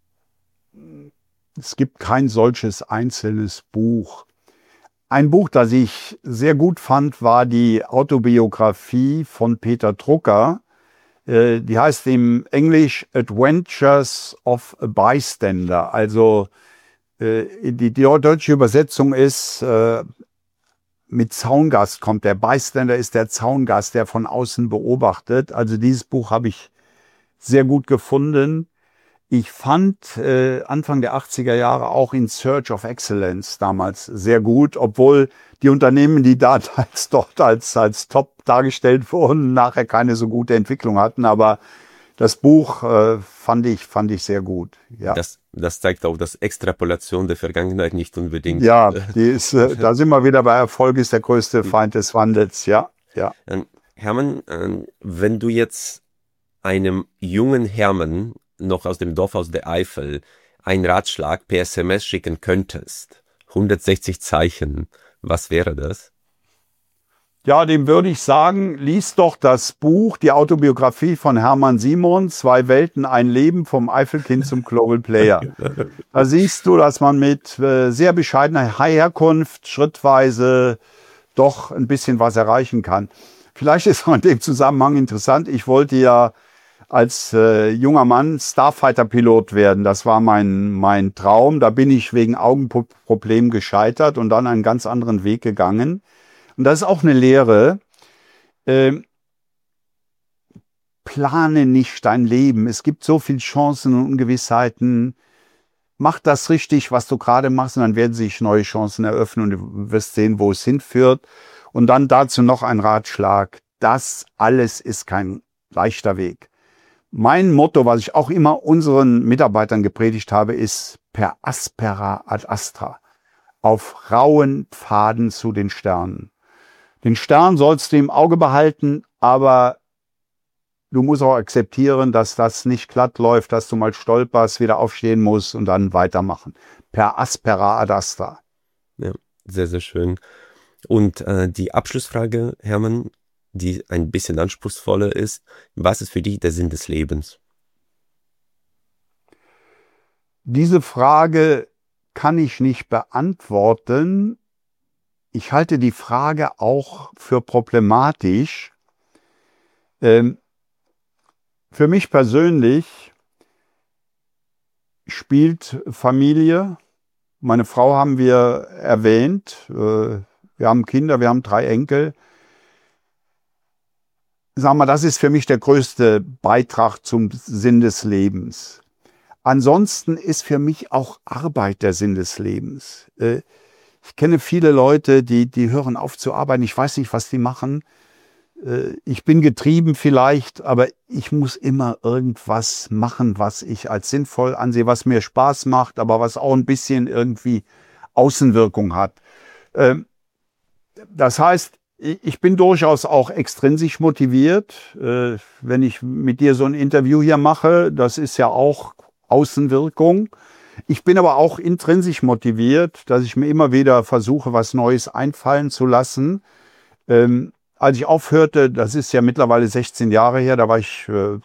[SPEAKER 1] Es gibt kein solches einzelnes Buch. Ein Buch, das ich sehr gut fand, war die Autobiografie von Peter Drucker. Die heißt im Englisch Adventures of a Bystander. Also die deutsche Übersetzung ist, mit Zaungast kommt. Der Bystander ist der Zaungast, der von außen beobachtet. Also dieses Buch habe ich sehr gut gefunden. Ich fand Anfang der 80er Jahre auch In Search of Excellence damals sehr gut, obwohl die Unternehmen, die dort als top dargestellt wurden, nachher keine so gute Entwicklung hatten. Aber das Buch fand ich sehr gut. Ja.
[SPEAKER 2] Das zeigt auch, dass Extrapolation der Vergangenheit nicht unbedingt...
[SPEAKER 1] Ja, da sind wir wieder bei Erfolg ist der größte Feind des Wandels. Ja.
[SPEAKER 2] Hermann, wenn du jetzt einem jungen Hermann noch aus dem Dorf aus der Eifel einen Ratschlag per SMS schicken könntest, 160 Zeichen, was wäre das?
[SPEAKER 1] Ja, dem würde ich sagen, lies doch das Buch, die Autobiografie von Hermann Simon, 2 Welten, ein Leben, vom Eifelkind zum Global Player. Da siehst du, dass man mit sehr bescheidener Herkunft schrittweise doch ein bisschen was erreichen kann. Vielleicht ist auch in dem Zusammenhang interessant, ich wollte ja als junger Mann Starfighter-Pilot werden. Das war mein Traum. Da bin ich wegen Augenproblemen gescheitert und dann einen ganz anderen Weg gegangen. Und das ist auch eine Lehre. Plane nicht dein Leben. Es gibt so viele Chancen und Ungewissheiten. Mach das richtig, was du gerade machst, und dann werden sich neue Chancen eröffnen und du wirst sehen, wo es hinführt. Und dann dazu noch ein Ratschlag. Das alles ist kein leichter Weg. Mein Motto, was ich auch immer unseren Mitarbeitern gepredigt habe, ist per aspera ad astra. Auf rauen Pfaden zu den Sternen. Den Stern sollst du im Auge behalten, aber du musst auch akzeptieren, dass das nicht glatt läuft, dass du mal stolperst, wieder aufstehen musst und dann weitermachen. Per aspera ad astra.
[SPEAKER 2] Ja, sehr, sehr schön. Und die Abschlussfrage, Hermann, die ein bisschen anspruchsvoller ist. Was ist für dich der Sinn des Lebens?
[SPEAKER 1] Diese Frage kann ich nicht beantworten. Ich halte die Frage auch für problematisch. Für mich persönlich spielt Familie, meine Frau haben wir erwähnt, wir haben Kinder, wir haben 3 Enkel, sag mal, das ist für mich der größte Beitrag zum Sinn des Lebens. Ansonsten ist für mich auch Arbeit der Sinn des Lebens. Ich kenne viele Leute, die hören auf zu arbeiten. Ich weiß nicht, was die machen. Ich bin getrieben vielleicht, aber ich muss immer irgendwas machen, was ich als sinnvoll ansehe, was mir Spaß macht, aber was auch ein bisschen irgendwie Außenwirkung hat. Das heißt, ich bin durchaus auch extrinsisch motiviert. Wenn ich mit dir so ein Interview hier mache, das ist ja auch Außenwirkung. Ich bin aber auch intrinsisch motiviert, dass ich mir immer wieder versuche, was Neues einfallen zu lassen. Als ich aufhörte, das ist ja mittlerweile 16 Jahre her, da war ich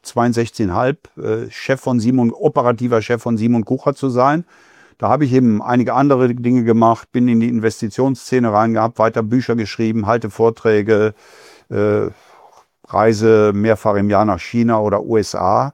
[SPEAKER 1] 62,5, operativer Chef von Simon Kucher zu sein. Da habe ich eben einige andere Dinge gemacht, bin in die Investitionsszene reingehabt, weiter Bücher geschrieben, halte Vorträge, reise mehrfach im Jahr nach China oder USA.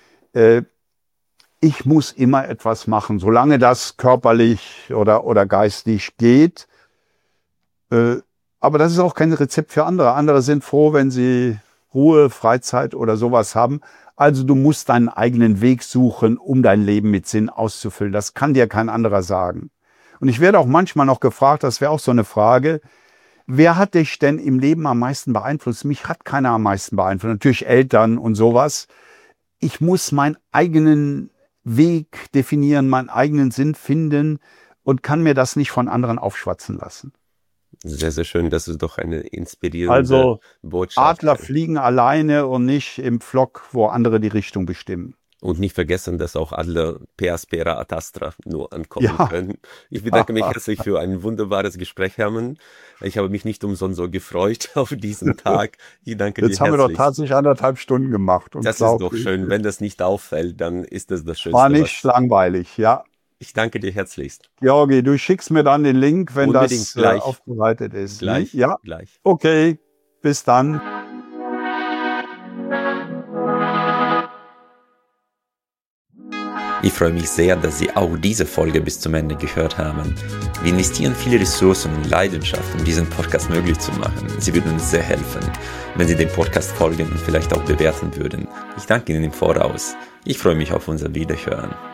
[SPEAKER 1] Ich muss immer etwas machen, solange das körperlich oder geistig geht. Aber das ist auch kein Rezept für andere. Andere sind froh, wenn sie Ruhe, Freizeit oder sowas haben. Also du musst deinen eigenen Weg suchen, um dein Leben mit Sinn auszufüllen. Das kann dir kein anderer sagen. Und ich werde auch manchmal noch gefragt, das wäre auch so eine Frage, wer hat dich denn im Leben am meisten beeinflusst? Mich hat keiner am meisten beeinflusst. Natürlich Eltern und sowas. Ich muss meinen eigenen Weg definieren, meinen eigenen Sinn finden und kann mir das nicht von anderen aufschwatzen lassen.
[SPEAKER 2] Sehr, sehr schön. Das ist doch eine inspirierende Botschaft.
[SPEAKER 1] Adler fliegen alleine und nicht im Flock, wo andere die Richtung bestimmen.
[SPEAKER 2] Und nicht vergessen, dass auch Adler per aspera ad astra nur ankommen können. Ich bedanke mich herzlich für ein wunderbares Gespräch, Hermann. Ich habe mich nicht umsonst so gefreut auf diesen Tag. Ich danke dir herzlich.
[SPEAKER 1] Jetzt haben wir doch tatsächlich 1,5 Stunden gemacht.
[SPEAKER 2] Das ist doch schön. Wenn das nicht auffällt, dann ist das das Schönste.
[SPEAKER 1] War nicht langweilig, ja.
[SPEAKER 2] Ich danke dir herzlichst.
[SPEAKER 1] Georgi, du schickst mir dann den Link, wenn
[SPEAKER 2] unbedingt
[SPEAKER 1] das aufbereitet ist.
[SPEAKER 2] Gleich,
[SPEAKER 1] ja?
[SPEAKER 2] Gleich.
[SPEAKER 1] Okay, bis dann.
[SPEAKER 3] Ich freue mich sehr, dass Sie auch diese Folge bis zum Ende gehört haben. Wir investieren viele Ressourcen und Leidenschaft, um diesen Podcast möglich zu machen. Sie würden uns sehr helfen, wenn Sie dem Podcast folgen und vielleicht auch bewerten würden. Ich danke Ihnen im Voraus. Ich freue mich auf unser Wiederhören.